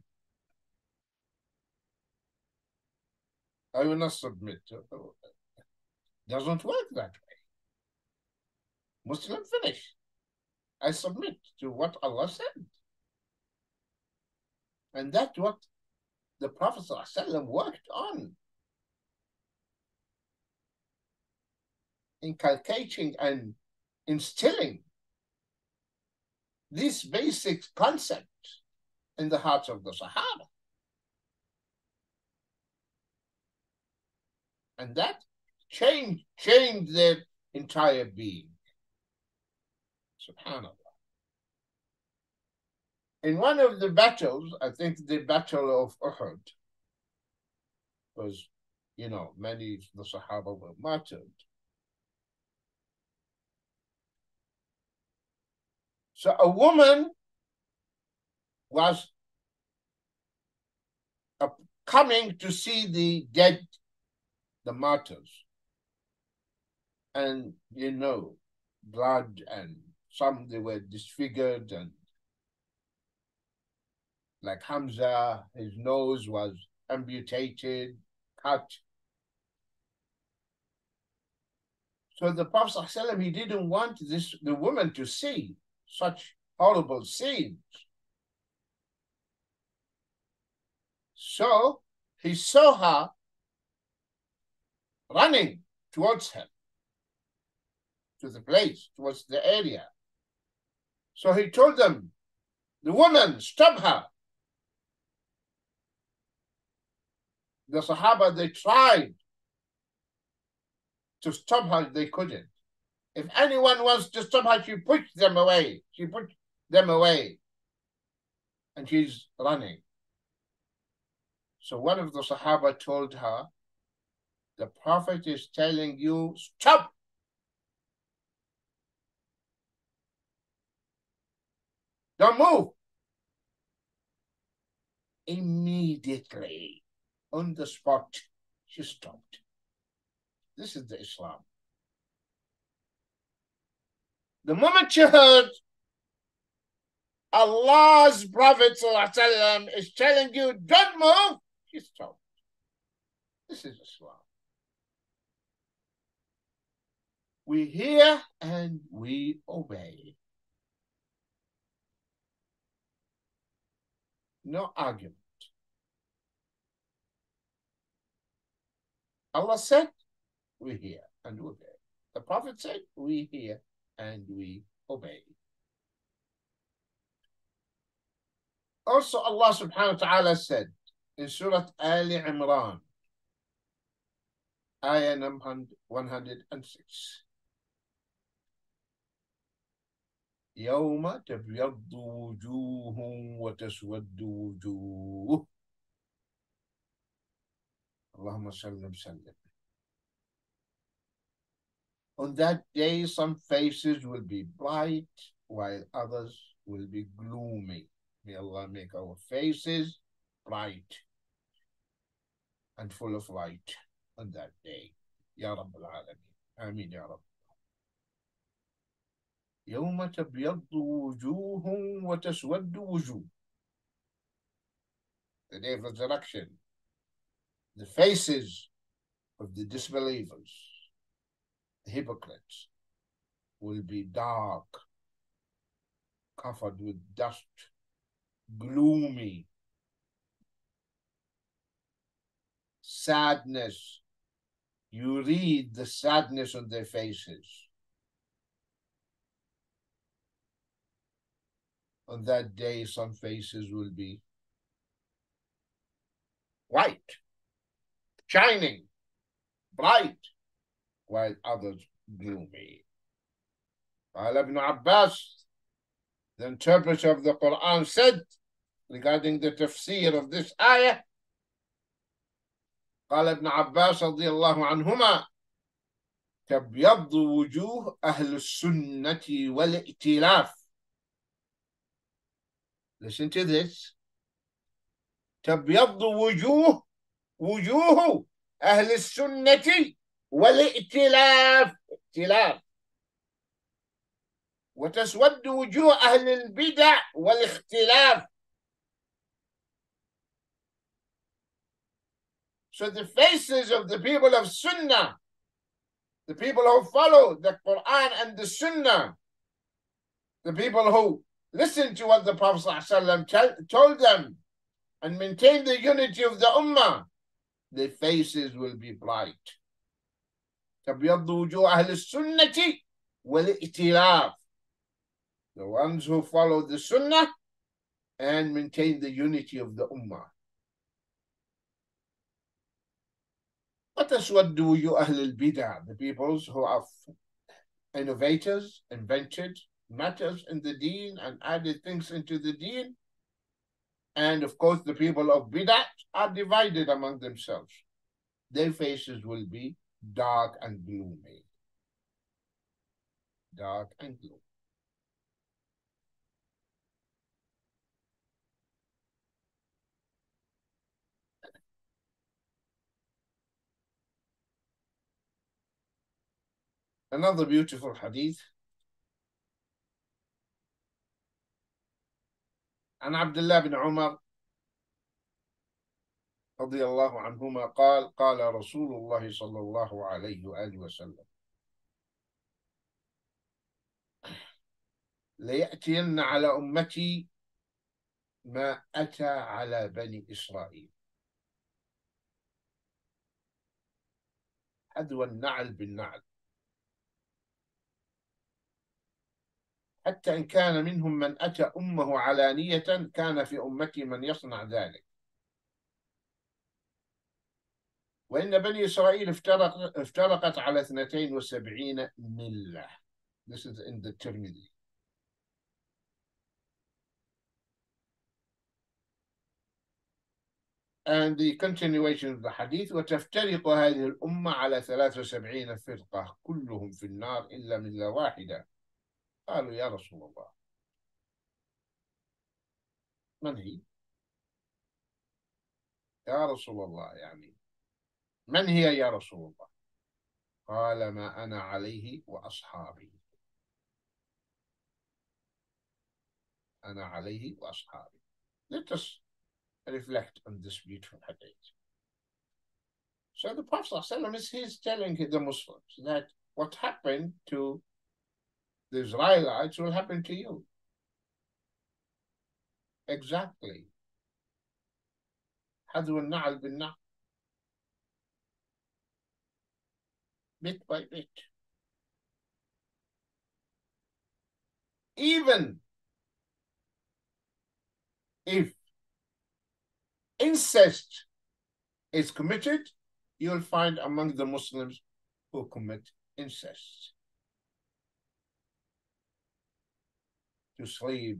I will not submit. Doesn't work that way. Muslim, finish. I submit to what Allah said. And that's what the Prophet ﷺ worked on, inculcating and instilling these basic concepts in the hearts of the Sahaba. And that changed, changed their entire being. SubhanAllah. In one of the battles, I think the Battle of Uhud, was, you know, many of the Sahaba were martyred. So a woman was uh, coming to see the dead, the martyrs. And, you know, blood, and some they were disfigured, and like Hamza, his nose was amputated, cut. So the Prophet ﷺ, he didn't want this the woman to see such horrible scenes. So he saw her running towards him, to the place, towards the area. So he told them, the woman, stop her. The Sahaba, they tried to stop her, they couldn't. If anyone wants to stop her, she pushed them away. She pushed them away. And she's running. So one of the Sahaba told her, the Prophet is telling you, stop. Don't move. Immediately, on the spot, she stopped. This is the Islam. The moment she heard Allah's Prophet ﷺ is telling you, don't move, she stopped. This is Islam. We hear and we obey. No argument. Allah said, we hear and obey. The Prophet said, we hear and we obey. Also, Allah subhanahu wa ta'ala said in Surah Ali Imran, ayah number one hundred six, يوم تبيض وجوه وتسود وجوه اللهم صل وسلم. On that day, some faces will be bright, while others will be gloomy. May Allah make our faces bright and full of light on that day. Ya Rabbal Alameen. Ameen, Ya Rabb. يوم تبيض وجوه وتسود وجوه. The day of resurrection, the faces of the disbelievers, the hypocrites, will be dark, covered with dust, gloomy, sadness. You read the sadness on their faces. On that day, some faces will be white, shining, bright, while others gloomy. Qala Ibn Abbas, the interpreter of the Quran, said regarding the tafsir of this ayah, قال ابن عباس رضي الله عنهما تبيض وجوه أهل السنة والائتلاف. Listen to this. تبيض وجوه وجوه أهل السنة والائتلاف. ائتلاف. وتسود وجوه أهل البدع والاختلاف. So the faces of the people of Sunnah, the people who follow the Quran and the Sunnah, the people who listen to what the Prophet ﷺ told them and maintain the unity of the Ummah, their faces will be bright. تبيض وجوه أهل السنة والائتلاف, the ones who follow the Sunnah and maintain the unity of the Ummah. وتسود وجوه أهل البدع, the peoples who are innovators, invented matters in the deen and added things into the deen. And of course, the people of bid'ah are divided among themselves. Their faces will be dark and gloomy. Dark and gloomy. Another beautiful hadith. عن عبد الله بن عمر رضي الله عنهما قال قال رسول الله صلى الله عليه وآله وسلم ليأتين على أمتي ما أتى على بني إسرائيل حذو النعل بالنعل حتى إن كان منهم من أتى أمه علانية كان في أمتي من يصنع ذلك وإن بني إسرائيل افترق افترقت على اثنتين وسبعين ملة. This is in the Tirmidhi. And the continuation of the hadith, وتفترق هذه الأمة على ثلاث وسبعين فرقة كلهم في النار إلا ملة واحدة. قالوا يا رسول الله من هي؟ يا رسول الله يعني من هي يا رسول الله؟ قال ما أنا عليه وأصحابي. أنا عليه وأصحابي. Let us reflect on this beautiful hadith. So the Prophet ﷺ is he's telling the Muslims that what happened to the Israelites will happen to you. Exactly. حذو النعل بالنعل. Bit by bit. Even if incest is committed, you'll find among the Muslims who commit incest. To sleep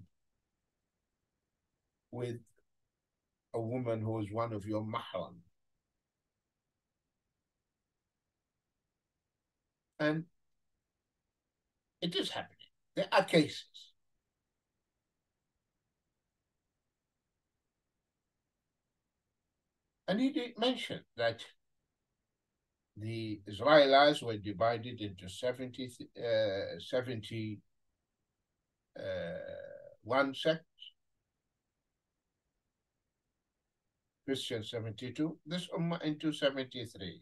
with a woman who is one of your mahram. And it is happening. There are cases. And he did mention that the Israelites were divided into seventy, uh, seventy uh, one sects, Christian seventy-two, this Ummah into seventy-three.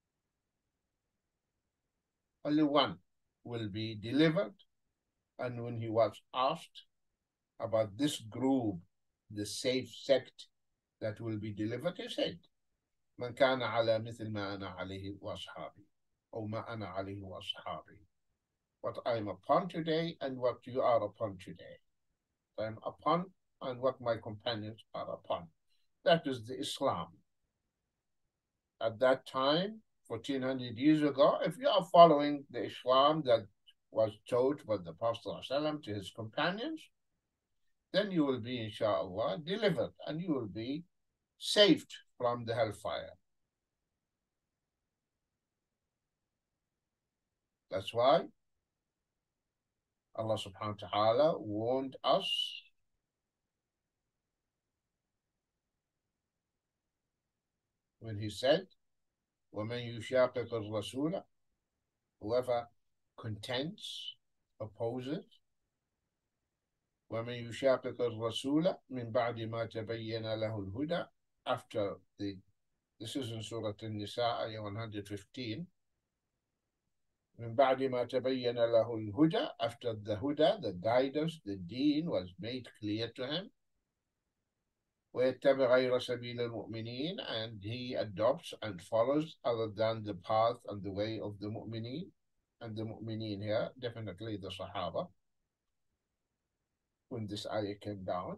Only one will be delivered. And when he was asked about this group, the safe sect that will be delivered, he said, من كان على مثل ما أنا عليه وأصحابي أو ما أنا عليه وأصحابي. What I am upon today and what you are upon today. I am upon and what my companions are upon. That is the Islam. At that time, fourteen hundred years ago, if you are following the Islam that was taught by the Prophet ﷺ to his companions, then you will be, inshallah, delivered and you will be saved from the hellfire. That's why Allah subhanahu wa ta'ala warned us when he said, وَمَنْ يُشَاقِقِ الرَّسُولَ, whoever contends, opposes وَمَنْ يُشَاقِقِ الرَّسُولَ مِنْ بَعْدِ مَا تَبَيَّنَ لَهُ الْهُدَى. After the, this is in Surah An-Nisa, ayah one hundred fifteen. مِنْ بَعْدِ مَا تَبَيَّنَ لَهُ الْهُدَى. After the huda, the guidance, the deen was made clear to him. وَيَتَّبِعْ غَيْرَ سَبِيلِ الْمُؤْمِنِينَ. And he adopts and follows other than the path and the way of the mu'mineen. And the mu'mineen here, definitely the Sahaba, when this ayah came down.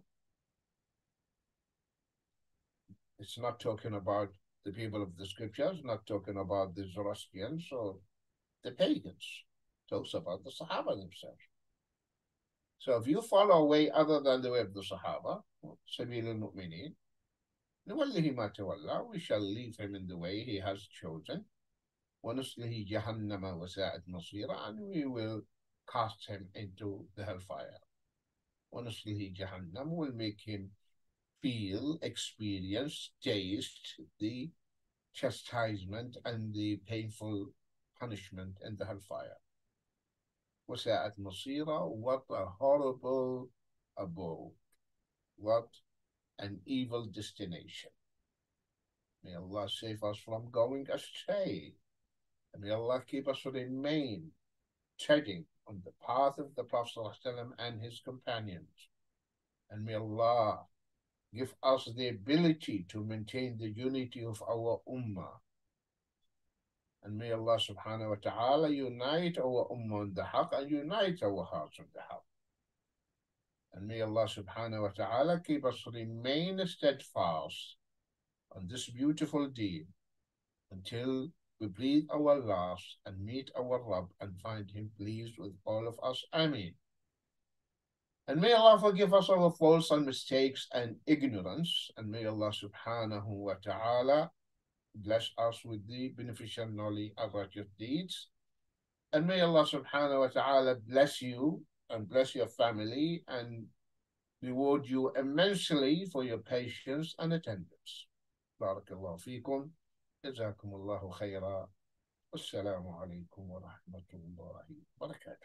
It's not talking about the people of the scriptures, not talking about the Zoroastrians or the pagans. It talks about the Sahaba themselves. So if you follow a way other than the way of the Sahaba, Sabil al-Mu'mineen, نُوَلِّهِ مَا تَوَلَّى, we shall leave him in the way he has chosen. وَنُصْلِهِ جَهَنَّمَ وَسَاءَتْ مَصِيرًا. And we will cast him into the hellfire. وَنُصْلِهِ جَهَنَّمَ, will make him feel, experience, taste the chastisement and the painful punishment in the hellfire. وَسَاءَتْ مَصِيرًا. What a horrible abode. What an evil destination. May Allah save us from going astray. And may Allah keep us to remain treading on the path of the Prophet ﷺ and his companions. And may Allah give us the ability to maintain the unity of our ummah. And may Allah subhanahu wa ta'ala unite our ummah on the haqq and unite our hearts on the haqq. And may Allah subhanahu wa ta'ala keep us remain steadfast on this beautiful deed until we breathe our last and meet our Rabb and find him pleased with all of us. Ameen. And may Allah forgive us our faults and mistakes and ignorance. And may Allah subhanahu wa ta'ala bless us with the beneficial knowledge of righteous deeds. And may Allah subhanahu wa ta'ala bless you and bless your family and reward you immensely for your patience and attendance. Barakallahu feekum. Jazakumullahu khaira. Assalamu alaikum wa rahmatullahi wa barakatuh.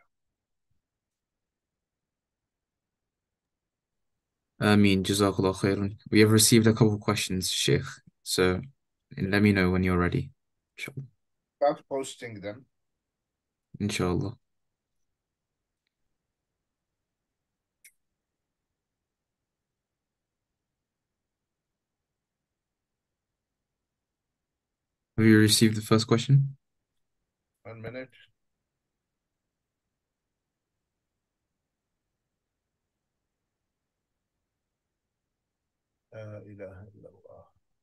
Ameen. Jazakallah khairan. We have received a couple of questions, Sheikh. So let me know when you're ready. Inshallah. Start posting them. Inshallah. Have you received the first question? One minute. La ilaha illallah.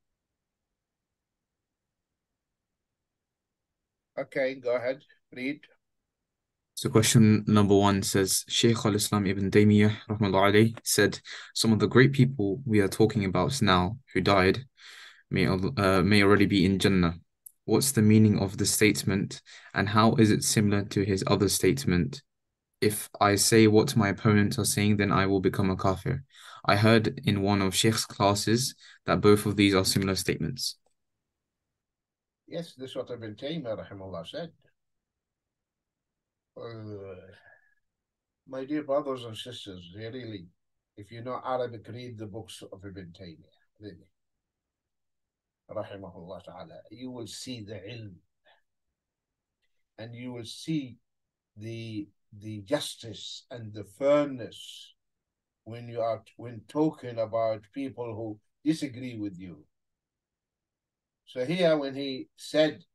Okay, go ahead. Read. So question number one says, Shaykh al-Islam Ibn Taymiyyah rahmatullahi alayhi said, some of the great people we are talking about now who died may, uh, may already be in Jannah. What's the meaning of the statement and how is it similar to his other statement? If I say what my opponents are saying, then I will become a kafir. I heard in one of Shaykh's classes that both of these are similar statements. Yes, this is what Ibn Taymiyyah rahimahullah said. Uh, my dear brothers and sisters, really, if you know Arabic, read the books of Ibn Taymiyyah, really. Rahimahullah ta'ala. You will see the ilm and you will see the the justice and the fairness when you are when talking about people who disagree with you. So here when he said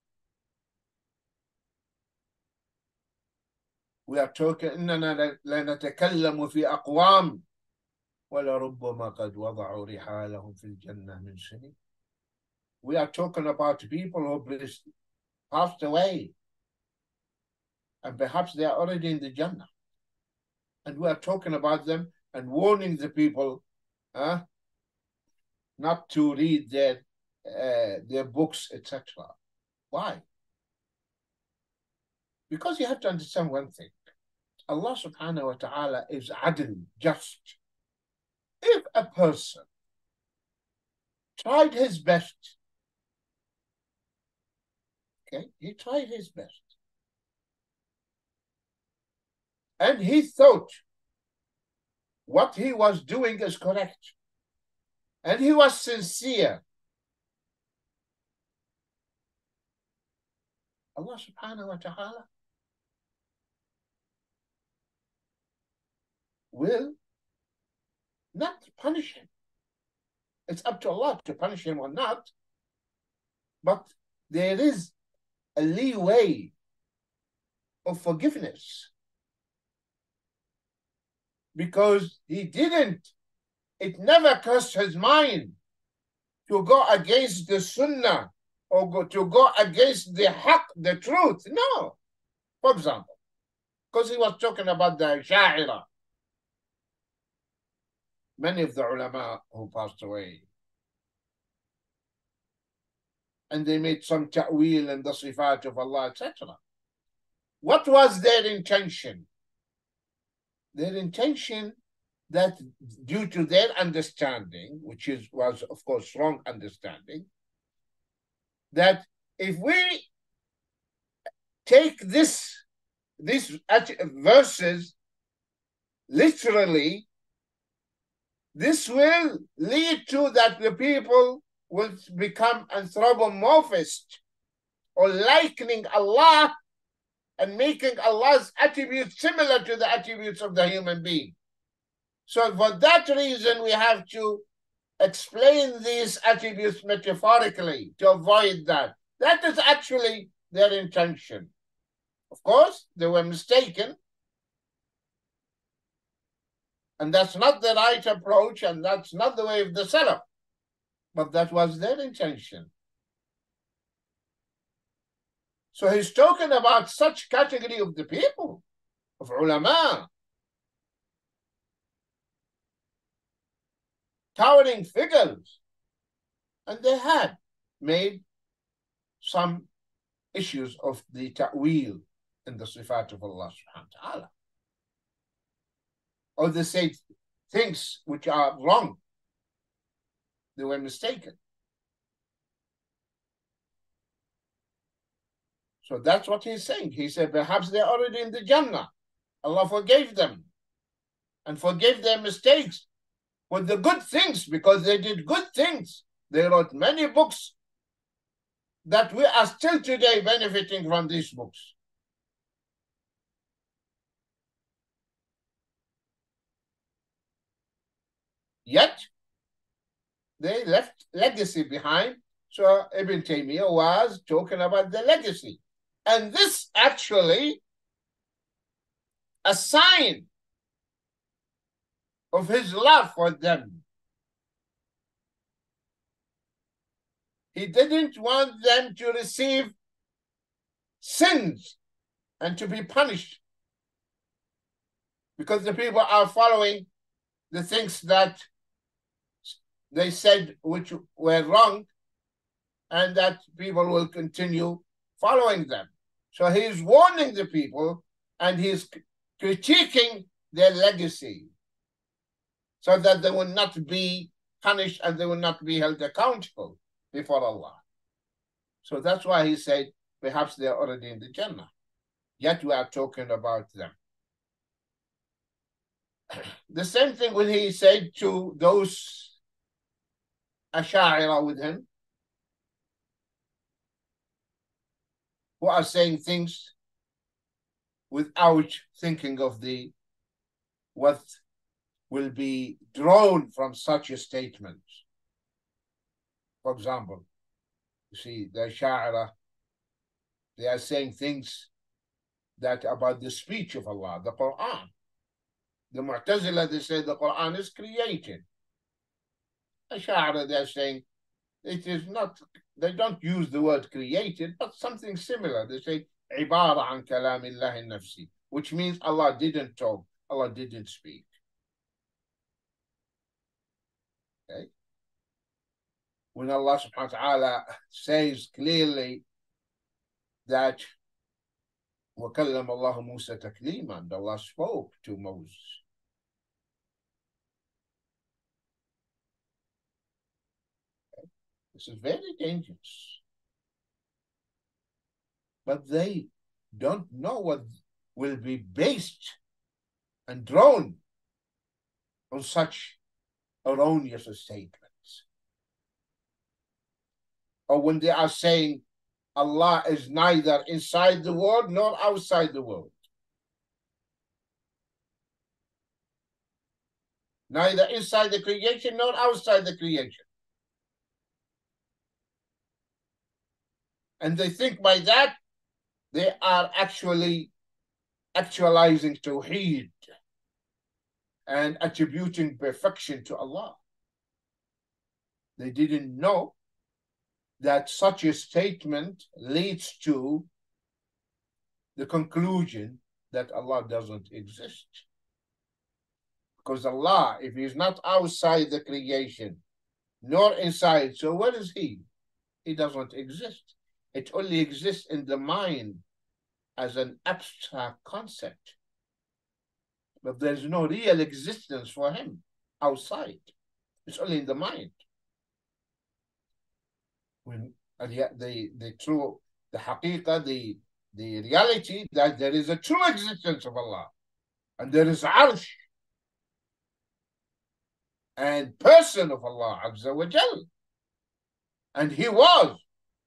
we are talking إننا لنتكلم في أقوام ولربما قد وضعوا رحالهم في الجنة من سنين. We are talking about people who passed away and perhaps they are already in the Jannah. And we are talking about them and warning the people uh, not to read their, uh, their books, et cetera. Why? Because you have to understand one thing. Allah subhanahu wa ta'ala is adl, just. If a person tried his best, okay, he tried his best, and he thought what he was doing is correct. And he was sincere. Allah subhanahu wa ta'ala will not punish him. It's up to Allah to punish him or not. But there is a leeway of forgiveness. Because he didn't, it never crossed his mind to go against the sunnah or go, to go against the haqq, the truth. No. For example, because he was talking about the Asha'ira. Many of the ulama who passed away. And they made some ta'wil and the sifat of Allah, et cetera. What was their intention? Their intention that due to their understanding, which is was of course wrong understanding, that if we take this these verses literally, this will lead to that the people will become anthropomorphist or likening Allah and making Allah's attributes similar to the attributes of the human being. So for that reason, we have to explain these attributes metaphorically to avoid that. That is actually their intention. Of course, they were mistaken. And that's not the right approach, and that's not the way of the Salaf. But that was their intention. So he's talking about such category of the people, of ulama, towering figures. And they had made some issues of the ta'wil in the sifat of Allah subhanahu wa ta'ala. Or they say things which are wrong. They were mistaken. So that's what he's saying. He said, perhaps they're already in the Jannah. Allah forgave them and forgave their mistakes for the good things, because they did good things. They wrote many books that we are still today benefiting from these books. Yet, they left legacy behind. So Ibn Taymiyyah was talking about the legacy. And this actually a sign of his love for them. He didn't want them to receive sins and to be punished because the people are following the things that they said which were wrong, and that people will continue following them. So he is warning the people and he is critiquing their legacy so that they will not be punished and they will not be held accountable before Allah. So that's why he said, perhaps they are already in the Jannah. Yet we are talking about them. The same thing when he said to those Asha'ira with him, who are saying things without thinking of the what will be drawn from such a statement. For example, you see, the Asha'ira, they are saying things that about the speech of Allah, the Quran. The Mu'tazila, they say the Quran is created. Asha'ira, they are saying it is not, they don't use the word created, but something similar. They say, Ibara an kalamillahi nafsi, which means Allah didn't talk, Allah didn't speak. Okay? When Allah subhanahu wa ta'ala says clearly that وَكَلَّمَ اللَّهُ مُوسَى تَكْلِيمًا, and Allah spoke to Moses. Okay? This is very dangerous. But they don't know what will be based and drawn on such erroneous statements. Or when they are saying Allah is neither inside the world nor outside the world. Neither inside the creation nor outside the creation. And they think by that they are actually actualizing Tawheed and attributing perfection to Allah. They didn't know that such a statement leads to the conclusion that Allah doesn't exist. Because Allah, if He is not outside the creation, nor inside, so where is He? He doesn't exist. It only exists in the mind as an abstract concept. But there's no real existence for Him outside. It's only in the mind. When the, the, the true, the haqiqah, the, the reality that there is a true existence of Allah. And there is arsh and person of Allah Azza wa Jal. And He was.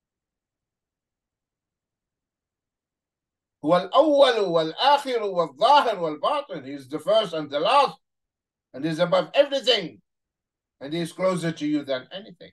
هو الأول والآخر والظاهر والباطن. He is the first and the last. And He is above everything. And He is closer to you than anything.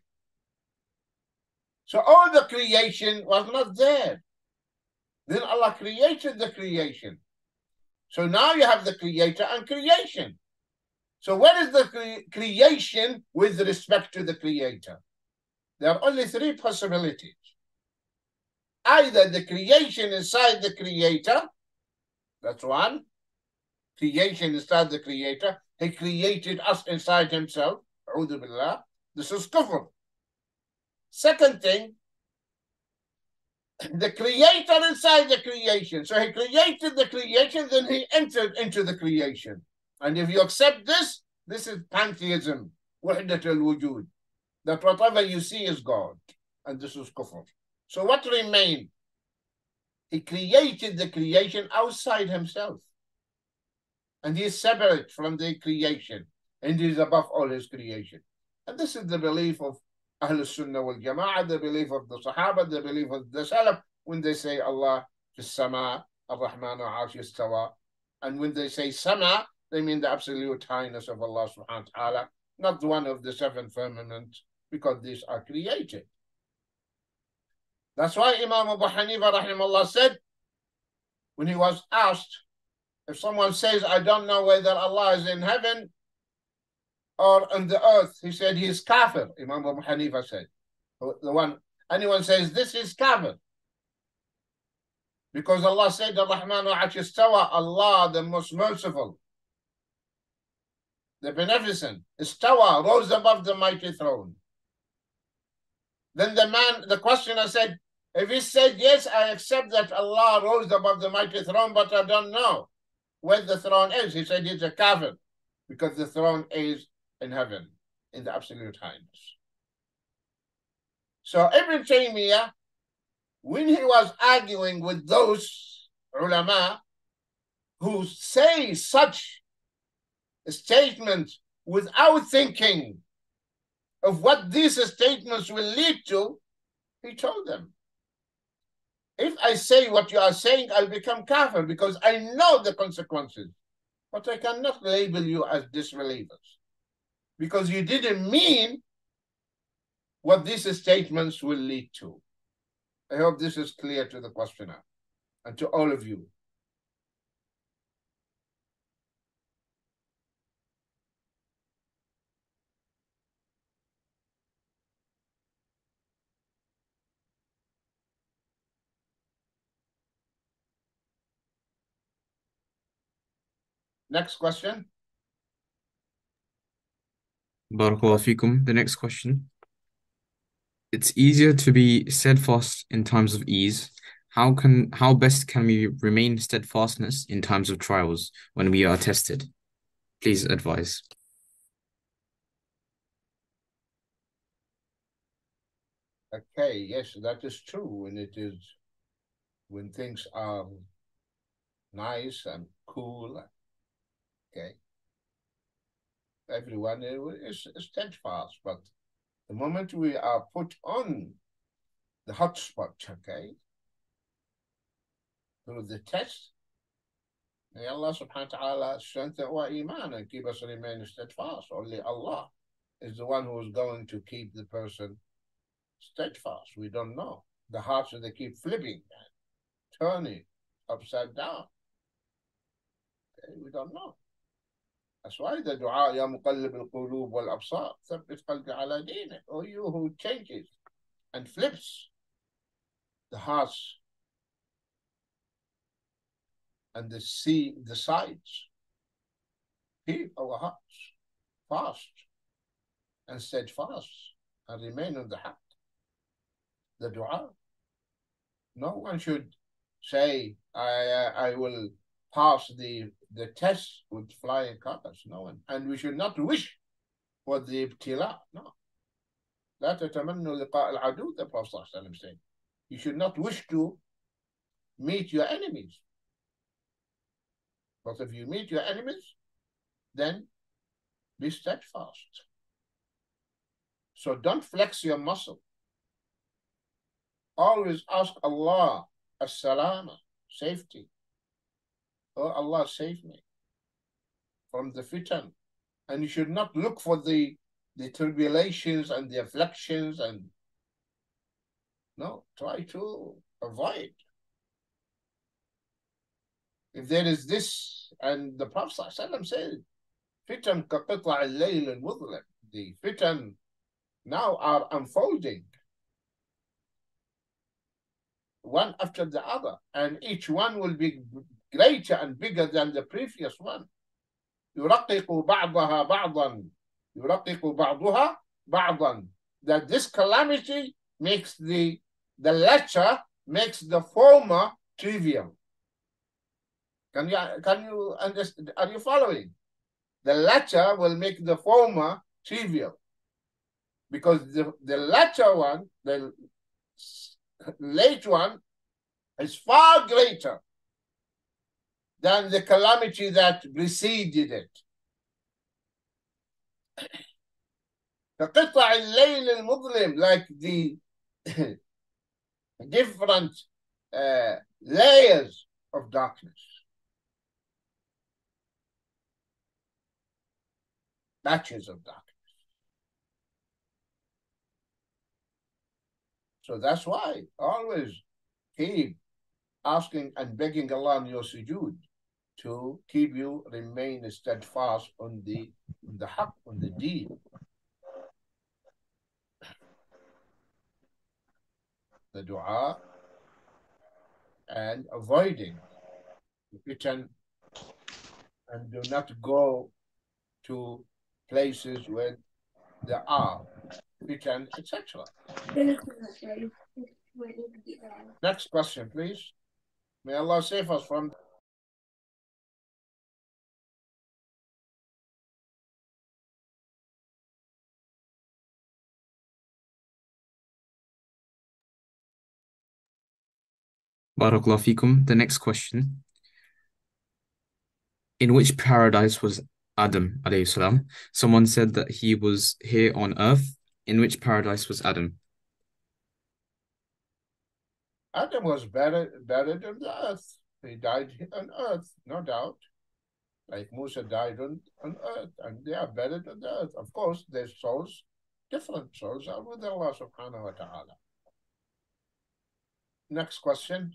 So all the creation was not there. Then Allah created the creation. So now you have the creator and creation. So what is the cre creation with respect to the creator? There are only three possibilities. Either the creation inside the creator, that's one. Creation inside the creator. He created us inside Himself. A'udhu billah. This is kufr. Second thing, the creator inside the creation. So He created the creation, then He entered into the creation. And if you accept this, this is pantheism, wahdat al-wujud, that whatever you see is God. And this is kufr. So what remained? He created the creation outside Himself. And He is separate from the creation. And He is above all His creation. And this is the belief of Ahl Sunnah wal Jama'ah, the belief of the Sahaba, the belief of the Salaf, when they say Allah is Sama, Ar-Rahman al-Arsh istawa. And when they say Sama, they mean the absolute highness of Allah subhanahu wa ta'ala, not one of the seven firmaments, because these are created. That's why Imam Abu Hanifa rahimahullah said, when he was asked, if someone says, I don't know whether Allah is in heaven or on the earth, he said, he is kafir. Imam Abu Hanifa said, the one, anyone says, this is kafir. Because Allah said, Ar-Rahman al-Arsh istawa, Allah, the most merciful, the beneficent, istawa, rose above the mighty throne. Then the man, the questioner said, if he said, yes, I accept that Allah rose above the mighty throne, but I don't know where the throne is. He said, he's a kafir, because the throne is in heaven, in the absolute highness. So Ibn Taymiyyah, when he was arguing with those ulama who say such statements without thinking of what these statements will lead to, he told them, if I say what you are saying, I'll become kafir because I know the consequences. But I cannot label you as disbelievers because you didn't mean what these statements will lead to. I hope this is clear to the questioner and to all of you. Next question. Barakallahu fikum. The next question. It's easier to be steadfast in times of ease. How can how best can we remain steadfastness in times of trials when we are tested? Please advise. Okay, yes, that is true when it is when things are nice and cool. Okay. everyone is steadfast. But the moment we are put on the hotspot, okay, through the test, may Allah subhanahu wa ta'ala strengthen our iman and keep us remain steadfast. Only Allah is the one who is going to keep the person steadfast. We don't know. The hearts, they keep flipping and turning upside down. Okay, we don't know. That's why the dua, Ya muqallib al-qulub wal-absar, thabbit qalbi ala dinik, or you who changes and flips the hearts and the sea, the sides. Keep our hearts fast and steadfast and remain on the haqq. The dua. No one should say, I, uh, I will pass the, the test with flying colors. No one. And we should not wish for the ibtila. No. لا تتمنوا لقاء العدو, the Prophet said. You should not wish to meet your enemies. But if you meet your enemies, then be steadfast. So don't flex your muscle. Always ask Allah as-salama, safety. Oh Allah, save me from the fitan. And you should not look for the, the tribulations and the afflictions, and no, try to avoid. If there is this, and the Prophet ﷺ said, fitan ka qita' al-layl al-mudlim. The fitan now are unfolding one after the other, and each one will be greater and bigger than the previous one. يرقق بعضها بعضا يرقق بعضها بعضا. That this calamity makes the the latter makes the former trivial. Can you can you understand? Are you following? The latter will make the former trivial, because the the latter one, the late one, is far greater than the calamity that preceded it. فقطع الليل المظلم, like the different uh, layers of darkness, patches of darkness. So that's why always keep asking and begging Allah in your sujood to keep you remain steadfast on the on the haqq, on the deen. The dua and avoiding the fitan, and do not go to places where there are fitan, et cetera. Next question, please. May Allah save us from Barakallahu fikum. The next question. In which paradise was Adam alayhi salam? Someone said that he was here on earth. In which paradise was Adam? Adam was buried, buried on the earth. He died on earth, no doubt. Like Musa died on, on earth, and they are buried on the earth. Of course, their souls, different souls, are with Allah subhanahu wa ta'ala. Next question.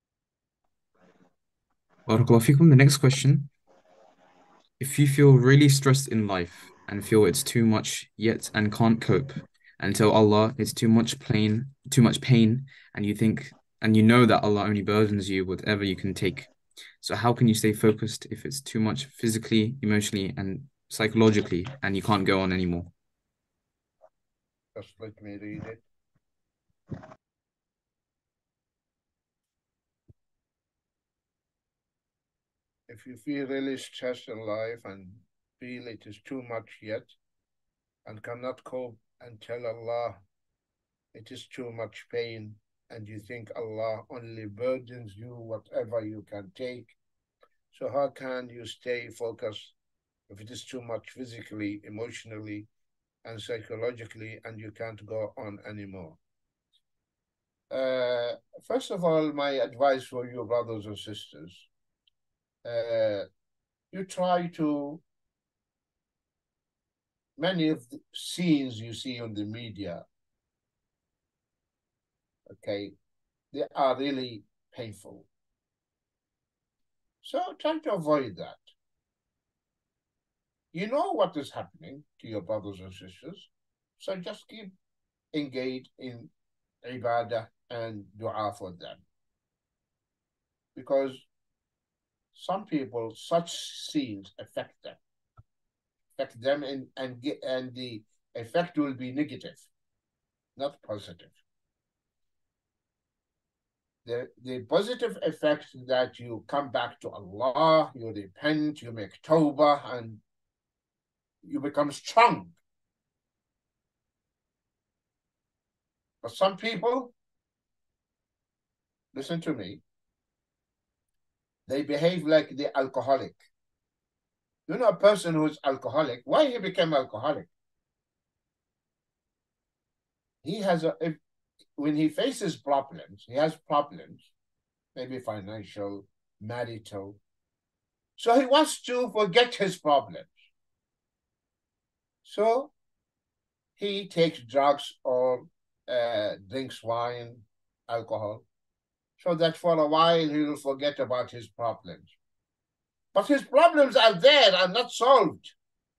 Barakallahu fikum. The next question. If you feel really stressed in life and feel it's too much yet and can't cope, and tell Allah it's too much pain, too much pain, and you think and you know that Allah only burdens you with whatever you can take. So how can you stay focused if it's too much physically, emotionally, and psychologically, and you can't go on anymore? Just let me read it. If you feel really stressed in life and feel it is too much yet and cannot cope, and tell Allah it is too much pain, and you think Allah only burdens you whatever you can take, so how can you stay focused if it is too much physically, emotionally, and psychologically, and you can't go on anymore. Uh, first of all, my advice for you, brothers and sisters, uh, you try to, many of the scenes you see on the media, okay, they are really painful. So try to avoid that. You know what is happening to your brothers and sisters, so just keep engaged in ibadah and dua for them. Because some people, such scenes affect them, affect them, and and get, and the effect will be negative, not positive. The, the positive effect that you come back to Allah, you repent, you make tawbah, and you become strong. But some people, listen to me, they behave like the alcoholic. You know, a person who is alcoholic, why he became alcoholic? He has a, if, when he faces problems, he has problems, maybe financial, marital. So he wants to forget his problems. So he takes drugs or uh, drinks wine, alcohol, so that for a while he will forget about his problems. But his problems are there and not solved.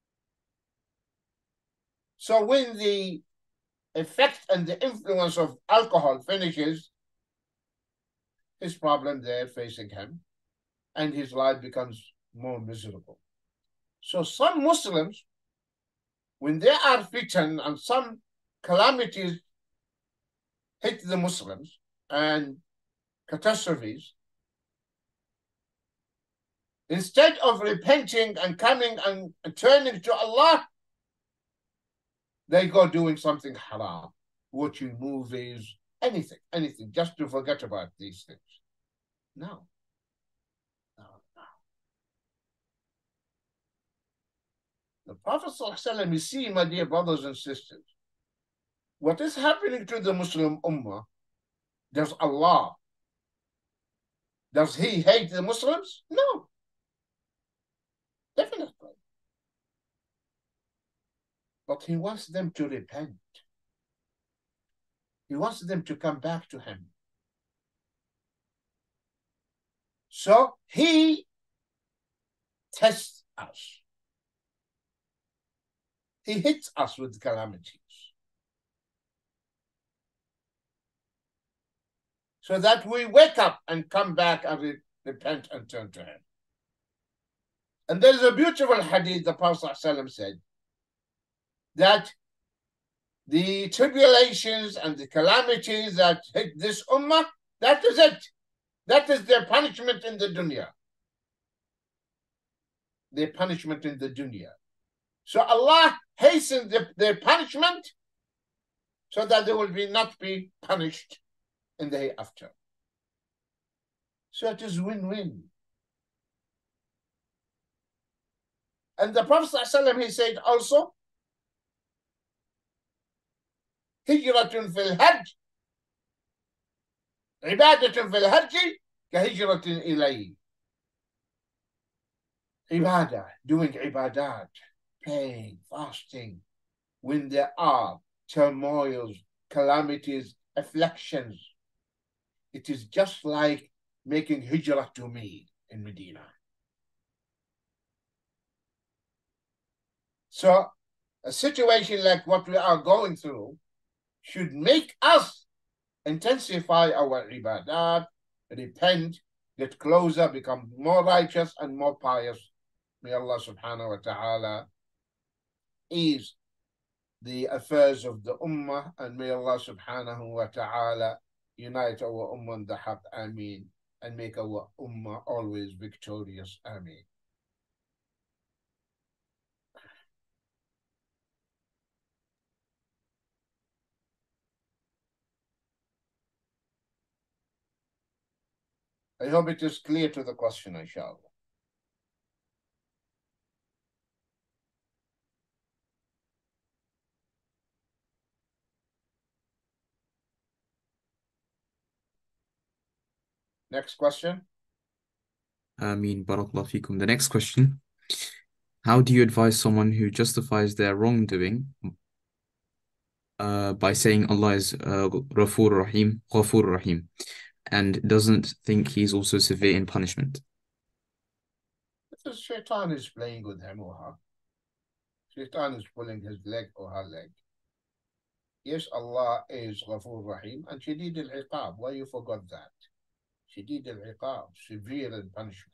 So when the effect and the influence of alcohol finishes, his problem there facing him, and his life becomes more miserable. So some Muslims, when they are fitan and some calamities hit the Muslims and catastrophes, instead of repenting and coming and turning to Allah, they go doing something haram, watching movies, anything, anything, just to forget about these things. No. No, no. The Prophet ﷺ, you see, my dear brothers and sisters, what is happening to the Muslim Ummah, does Allah, does he hate the Muslims? No. Definitely. But he wants them to repent. He wants them to come back to him. So he tests us. He hits us with calamities, so that we wake up and come back and re repent and turn to him. And there is a beautiful hadith the Prophet ﷺ said that the tribulations and the calamities that hit this ummah, that is it. That is their punishment in the dunya. Their punishment in the dunya. So Allah hastened the, their punishment so that they will be not be punished in the hereafter. So it is win-win. And the Prophet ﷺ, he said also, هجرة في الحج عبادة في الحج كهجرة إليه. Ibadah, doing ibadat, praying, fasting, when there are turmoils, calamities, afflictions, it is just like making hijrah to me in Medina. So a situation like what we are going through should make us intensify our ibadat, repent, get closer, become more righteous and more pious. May Allah subhanahu wa ta'ala ease the affairs of the ummah, and may Allah subhanahu wa ta'ala unite our ummah in the haq, ameen, and make our ummah always victorious, ameen. I hope it is clear to the question, inshallah. Next question. Ameen. Barakallah fikum. The next question. How do you advise someone who justifies their wrongdoing uh, by saying Allah is uh, Ghafur Rahim, Ghafur Rahim, and doesn't think he's also severe in punishment? Because Shaitan is playing with him or her. Shaitan is pulling his leg or her leg. Yes, Allah is Ghafur Rahim and Shadid al-Iqab. Why you forgot that? Shadid al-Iqab, severe in punishment.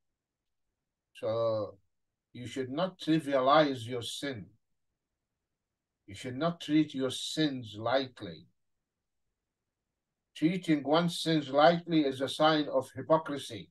So you should not trivialize your sin. You should not treat your sins lightly. Treating one's sins lightly is a sign of hypocrisy.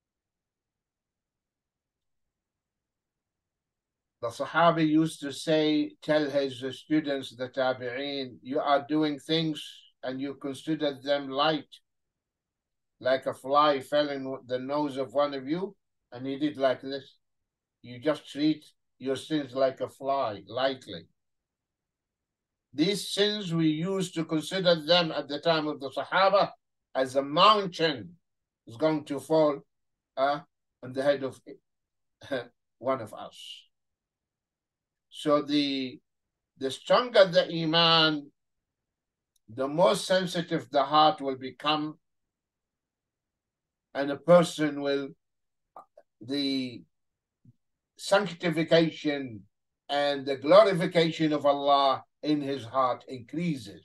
The Sahabi used to say, tell his students, the Tabi'een, you are doing things and you consider them light, like a fly fell in the nose of one of you, and he did like this. You just treat your sins like a fly, lightly. These sins we used to consider them at the time of the Sahaba as a mountain is going to fall uh, on the head of one of us. So the, the stronger the Iman, the more sensitive the heart will become, and a person will, the sanctification and the glorification of Allah in his heart increases.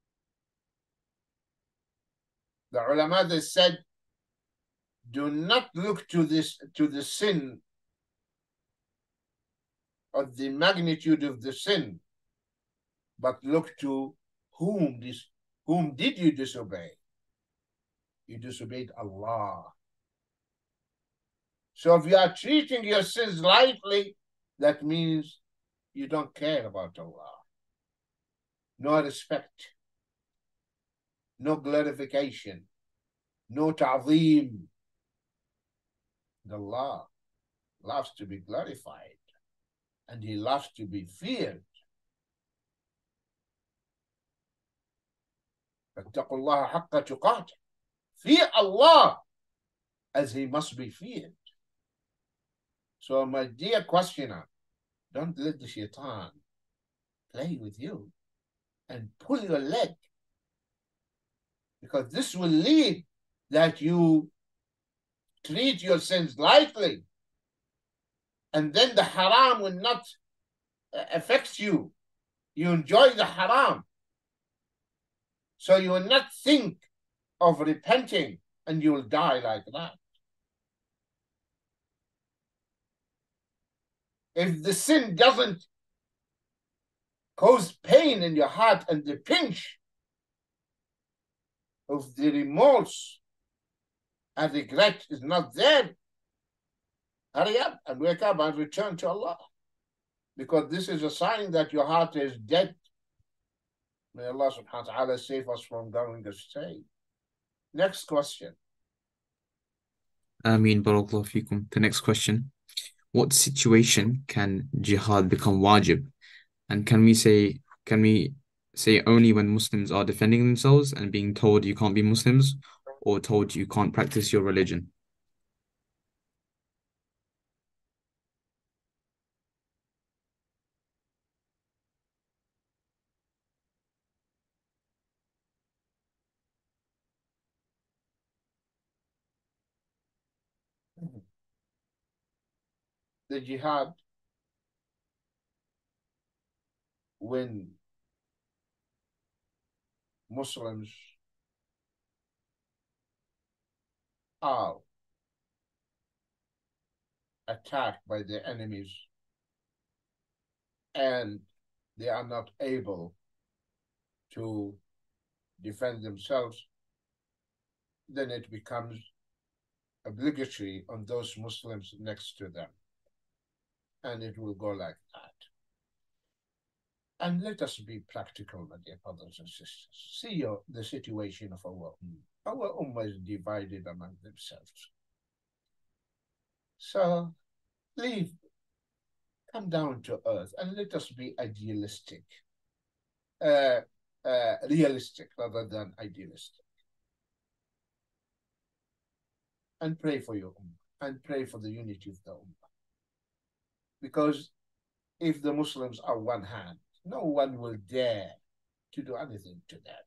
The ulama, they said, do not look to this to the sin or the magnitude of the sin, but look to whom this whom did you disobey? You disobeyed Allah. So if you are treating your sins lightly, that means you don't care about Allah. No respect, no glorification, no ta'zeem. Allah loves to be glorified and he loves to be feared. فَاتَّقُوا اللَّهَ حَقَّ تُقَاتِهِ. Fear Allah as he must be feared. So my dear questioner, don't let the shaitan play with you and pull your leg, because this will lead that you treat your sins lightly, and then the haram will not affect you. You enjoy the haram, so you will not think of repenting, and you will die like that. If the sin doesn't cause pain in your heart and the pinch of the remorse and regret is not there, hurry up and wake up and return to Allah, because this is a sign that your heart is dead. May Allah subhanahu wa ta'ala save us from going astray. Next question. Ameen. Barakallahu fikum. The next question. What situation can jihad become wajib? And can we say can we say only when Muslims are defending themselves and being told you can't be Muslims, or told you can't practice your religion? The jihad, when Muslims are attacked by their enemies and they are not able to defend themselves, then it becomes obligatory on those Muslims next to them. And it will go like that. And let us be practical, my dear brothers and sisters. See your, the situation of our ummah. Our ummah is divided among themselves. So leave, come down to earth, and let us be idealistic, uh, uh, realistic rather than idealistic. and pray for your ummah and pray for the unity of the ummah. Because if the Muslims are one hand, no one will dare to do anything to them.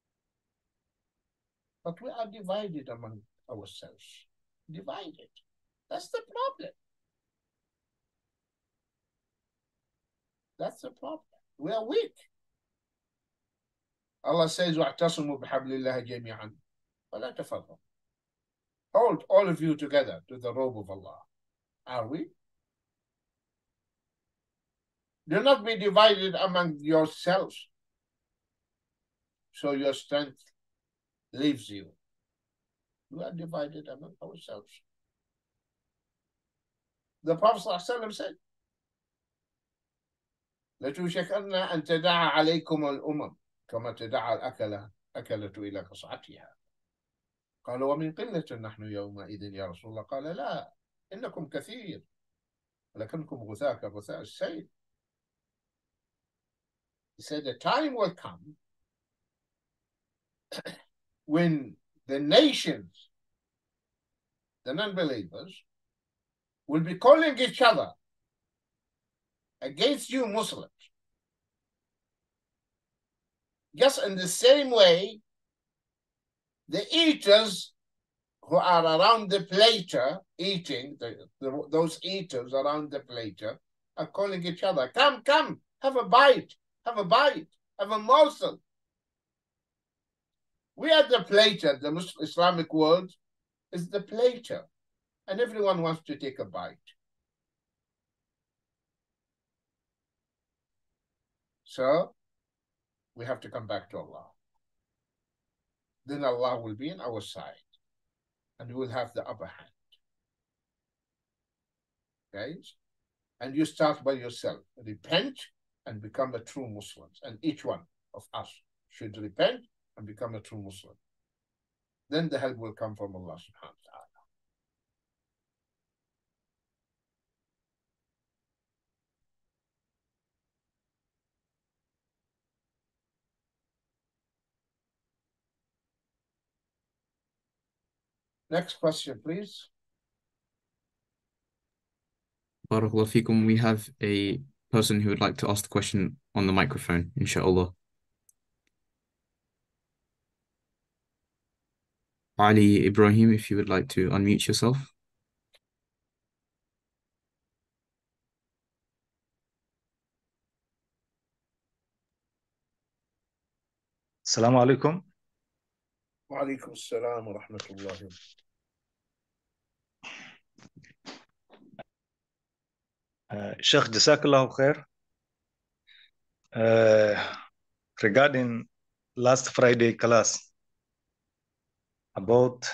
But we are divided among ourselves. Divided. That's the problem. That's the problem. We are weak. Allah says, وَاعْتَصِمُوا بِحَبْلِ اللَّهِ جَمِيعًا وَلَا تَفَرَّقُوا. Hold all of you together to the robe of Allah. Are we? Do not be divided among yourselves, so your strength leaves you. We are divided among ourselves. The Prophet ﷺ said, لَتُوشَكَنَّ أَن تَدَعَ عَلَيْكُمُ الْأُمَمْ كَمَا تَدَعَ الْأَكَلَةُ أَكَلَةُ إِلَى قَصْعَتِهَا. قال ومن قلة نحن يومئذ يا رسول الله. قال لا إنكم كثير ولكنكم غثاء كغثاء السيل. He said the time will come when the nations, the non-believers, will be calling each other against you Muslims. Just in the same way, the eaters who are around the platter eating, the, the, those eaters around the platter are calling each other, come, come, have a bite, have a bite, have a morsel. We are the platter, the Muslim Islamic world is the platter, and everyone wants to take a bite. So we have to come back to Allah. Then Allah will be on our side and we will have the upper hand. Okay? And you start by yourself. Repent and become a true Muslim. And each one of us should repent and become a true Muslim. Then the help will come from Allah subhanahu wa ta'ala. Next question, please. Barakallahu feekum. We have a person who would like to ask the question on the microphone, inshallah. Ali Ibrahim, if you would like to unmute yourself. Assalamu alaikum. Wa alaikum assalam wa rahmatullahi. Uh, Sheikh, Jazakallahu khair. Uh, regarding last Friday class about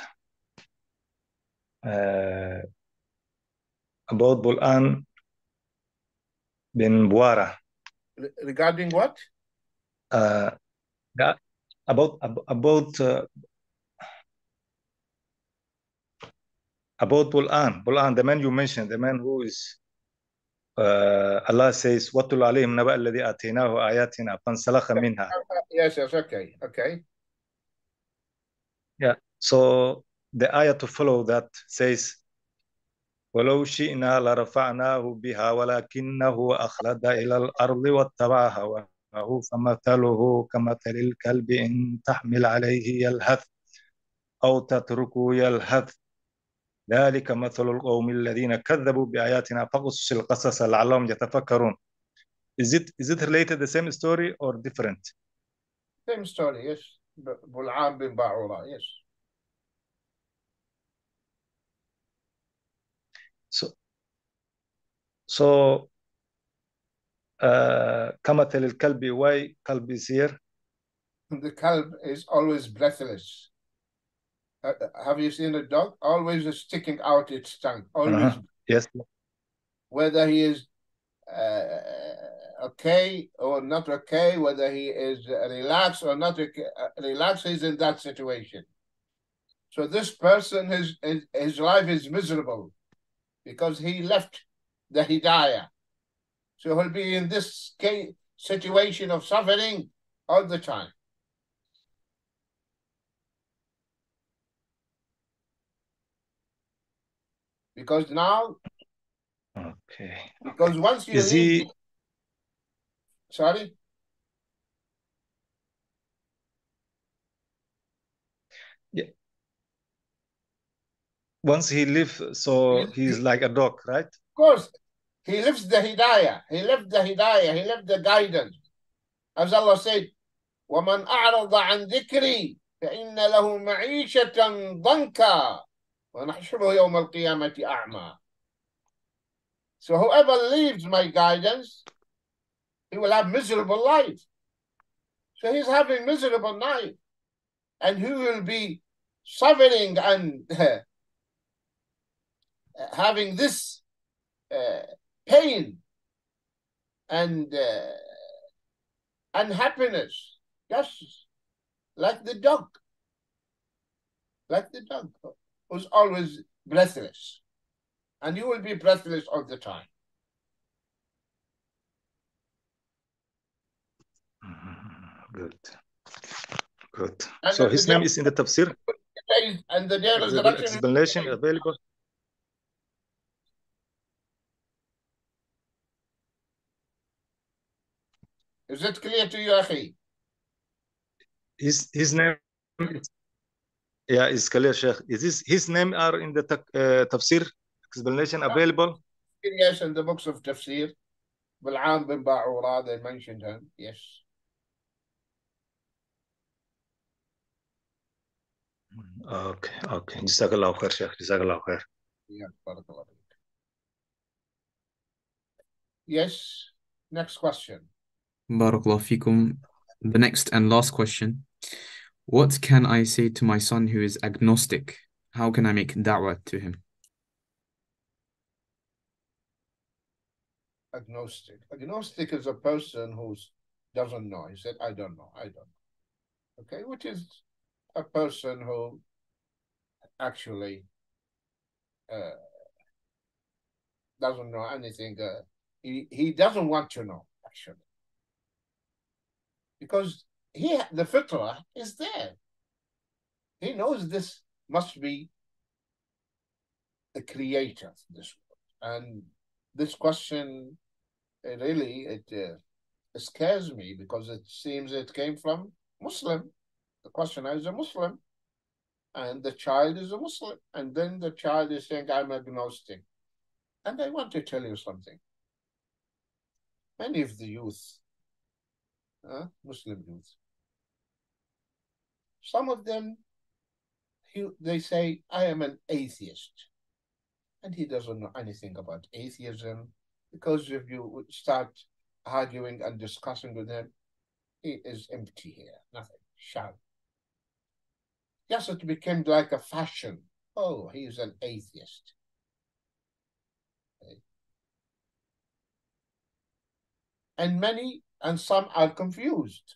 uh, about Bul'an bin Buara. Regarding what? Uh, that, about about uh, about Bul'an. Bul'an, the man you mentioned, the man who is uh, Allah says, وَاتُّلُ عَلَيْهِمْ نَبَأَ الَّذِي آتَيْنَاهُ آيَاتِنَا فَانْسَلَخَ مِنْهَا. Yes, yes, okay, okay. Yeah. So the ayah to follow that says, وَلَوْ شِئْنَا لَرَفَعْنَاهُ بِهَا وَلَكِنَّهُ أَخْلَدَ إِلَى الْأَرْضِ وَاتَّبَعَ هَوَاهُ فَمَثَلُهُ كَمَثَلِ الْكَلْبِ إِنْ تَحْمِلْ عَلَيْهِ يَلْهَثْ أَوْ تَتْرُكْهُ يَلْهَثْ ذلك مثل القوم الذين كذبوا بآياتنا فقصص القصص لعلهم يتفكرون. Is it is it related the same story or different? Same story, yes. Bul'an bin Ba'ura, yes. So so uh, كمثل الكلب, why kalb is here? The kalb is always breathless. Uh, have you seen a dog? Always sticking out its tongue. Always. Uh-huh. Yes. Whether he is uh, okay or not okay, whether he is relaxed or not okay, uh, relaxed, he's in that situation. So this person, his, his, his life is miserable because he left the Hidayah. So he'll be in this situation of suffering all the time. Because now, Okay. because once you Is leave, he? sorry? Yeah. Once he lives, so He, he's he, like a dog, right? of course, he lives the hidayah. He lived the hidayah. He lived the guidance. As Allah said, وَمَنْ أَعْرَضَ عَنْ ذِكْرِي فَإِنَّ لَهُ مَعِيشَةً ضَنْكًا وَنَحْشُرُهُ يَوْمَ الْقِيَامَةِ أَعْمَى. So whoever leaves my guidance, he will have miserable life. So he's having miserable life. And he will be suffering and having this uh, pain and uh, unhappiness, just like the dog, like the dog who's always breathless. And you will be breathless all the time. Good. Good. And So the his day, name is in the tafsir? and the day of Is the resurrection, explanation available? is it clear to you, Akhi? His his name is, yeah, is clear, Sheikh. Is this his name are in the uh, tafsir explanation available? Yes, in the books of tafsir, Bil'am bin Ba'ura, they mentioned him, yes. Okay, okay. Jazakallah khair, Sheikh. Jazakallah khair. Yeah, barakallah. Yes, next question. Barakallah fikum. The next and last question. What can I say to my son who is agnostic? How can I make da'wah to him? Agnostic. Agnostic is a person who doesn't know. He said, I don't know, I don't know. Okay, which is a person who actually uh, doesn't know anything. Uh, he, he doesn't want to know, actually. Because he the fitrah is there. He knows this must be the creator of this world. And this question, it really, it, uh, it scares me because it seems it came from Muslim. The questioner is a Muslim. And the child is a Muslim. And then the child is saying, I'm agnostic. And I want to tell you something. Many of the youth, uh, Muslim youth, some of them, he, they say, I am an atheist. And he doesn't know anything about atheism, because if you start arguing and discussing with him, he is empty here, nothing, shallow. Yes, it became like a fashion. Oh, he's an atheist. Okay. And many, and some are confused.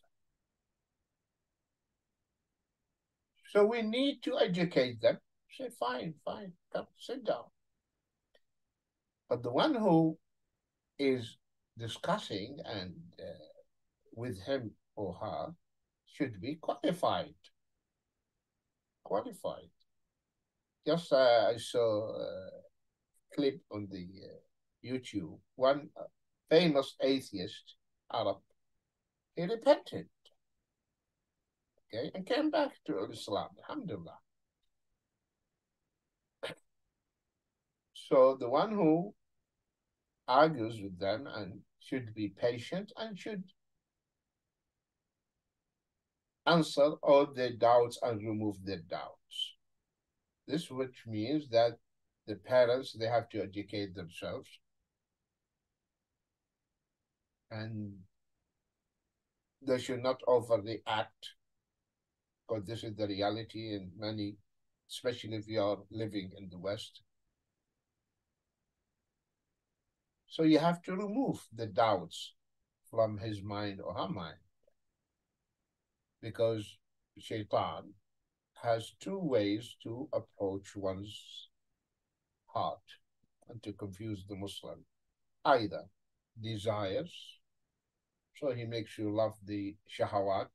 So we need to educate them. Say, fine, fine, come, sit down. But the one who is discussing and uh, with him or her should be qualified. Qualified. Just uh, I saw a clip on the uh, YouTube. One uh, famous atheist Arab, he repented, okay, and came back to Islam. Alhamdulillah. So the one who argues with them and should be patient and should answer all their doubts and remove their doubts. This which means that the parents, they have to educate themselves and they should not overly act, because this is the reality in many, especially if you are living in the West. So you have to remove the doubts from his mind or her mind, because Shaitan has two ways to approach one's heart and to confuse the Muslim. Either desires, so he makes you love the shahawat,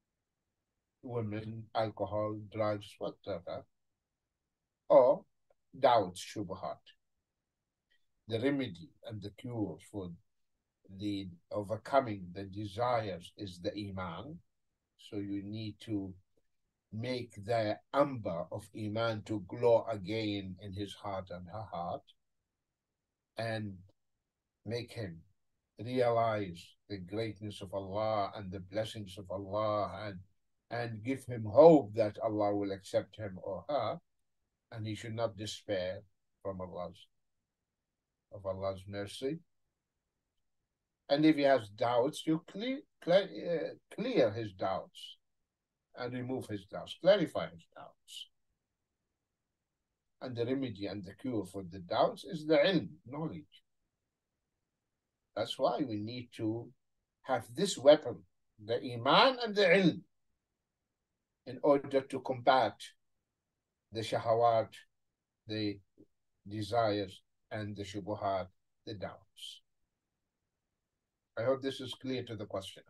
women, alcohol, drugs, whatever, or doubts, shubuhat. The remedy and the cure for the overcoming the desires is the iman. So you need to make the amber of iman to glow again in his heart and her heart, and make him realize the greatness of Allah and the blessings of Allah, and and give him hope that Allah will accept him or her, and he should not despair from Allah's of Allah's mercy. And if he has doubts, you clear clear, uh, clear his doubts and remove his doubts, clarify his doubts. And the remedy and the cure for the doubts is the ilm, knowledge. That's why we need to have this weapon, the iman and the ilm, in order to combat the shahawat, the desires, and the shubuhat, the doubts. I hope this is clear to the questioner.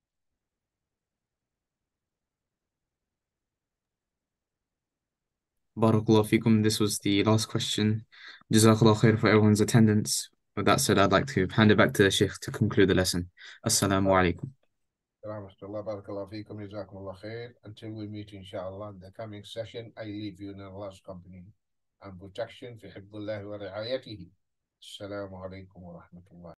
Barakallah fikum. This was the last question. Jazakallah khair for everyone's attendance. With that said, I'd like to hand it back to the Sheikh to conclude the lesson. Assalamu alaikum. Until we meet, inshallah, in the coming session, I leave you in Allah's company and protection. في حفظ الله ورعايته. السلام عليكم ورحمة الله.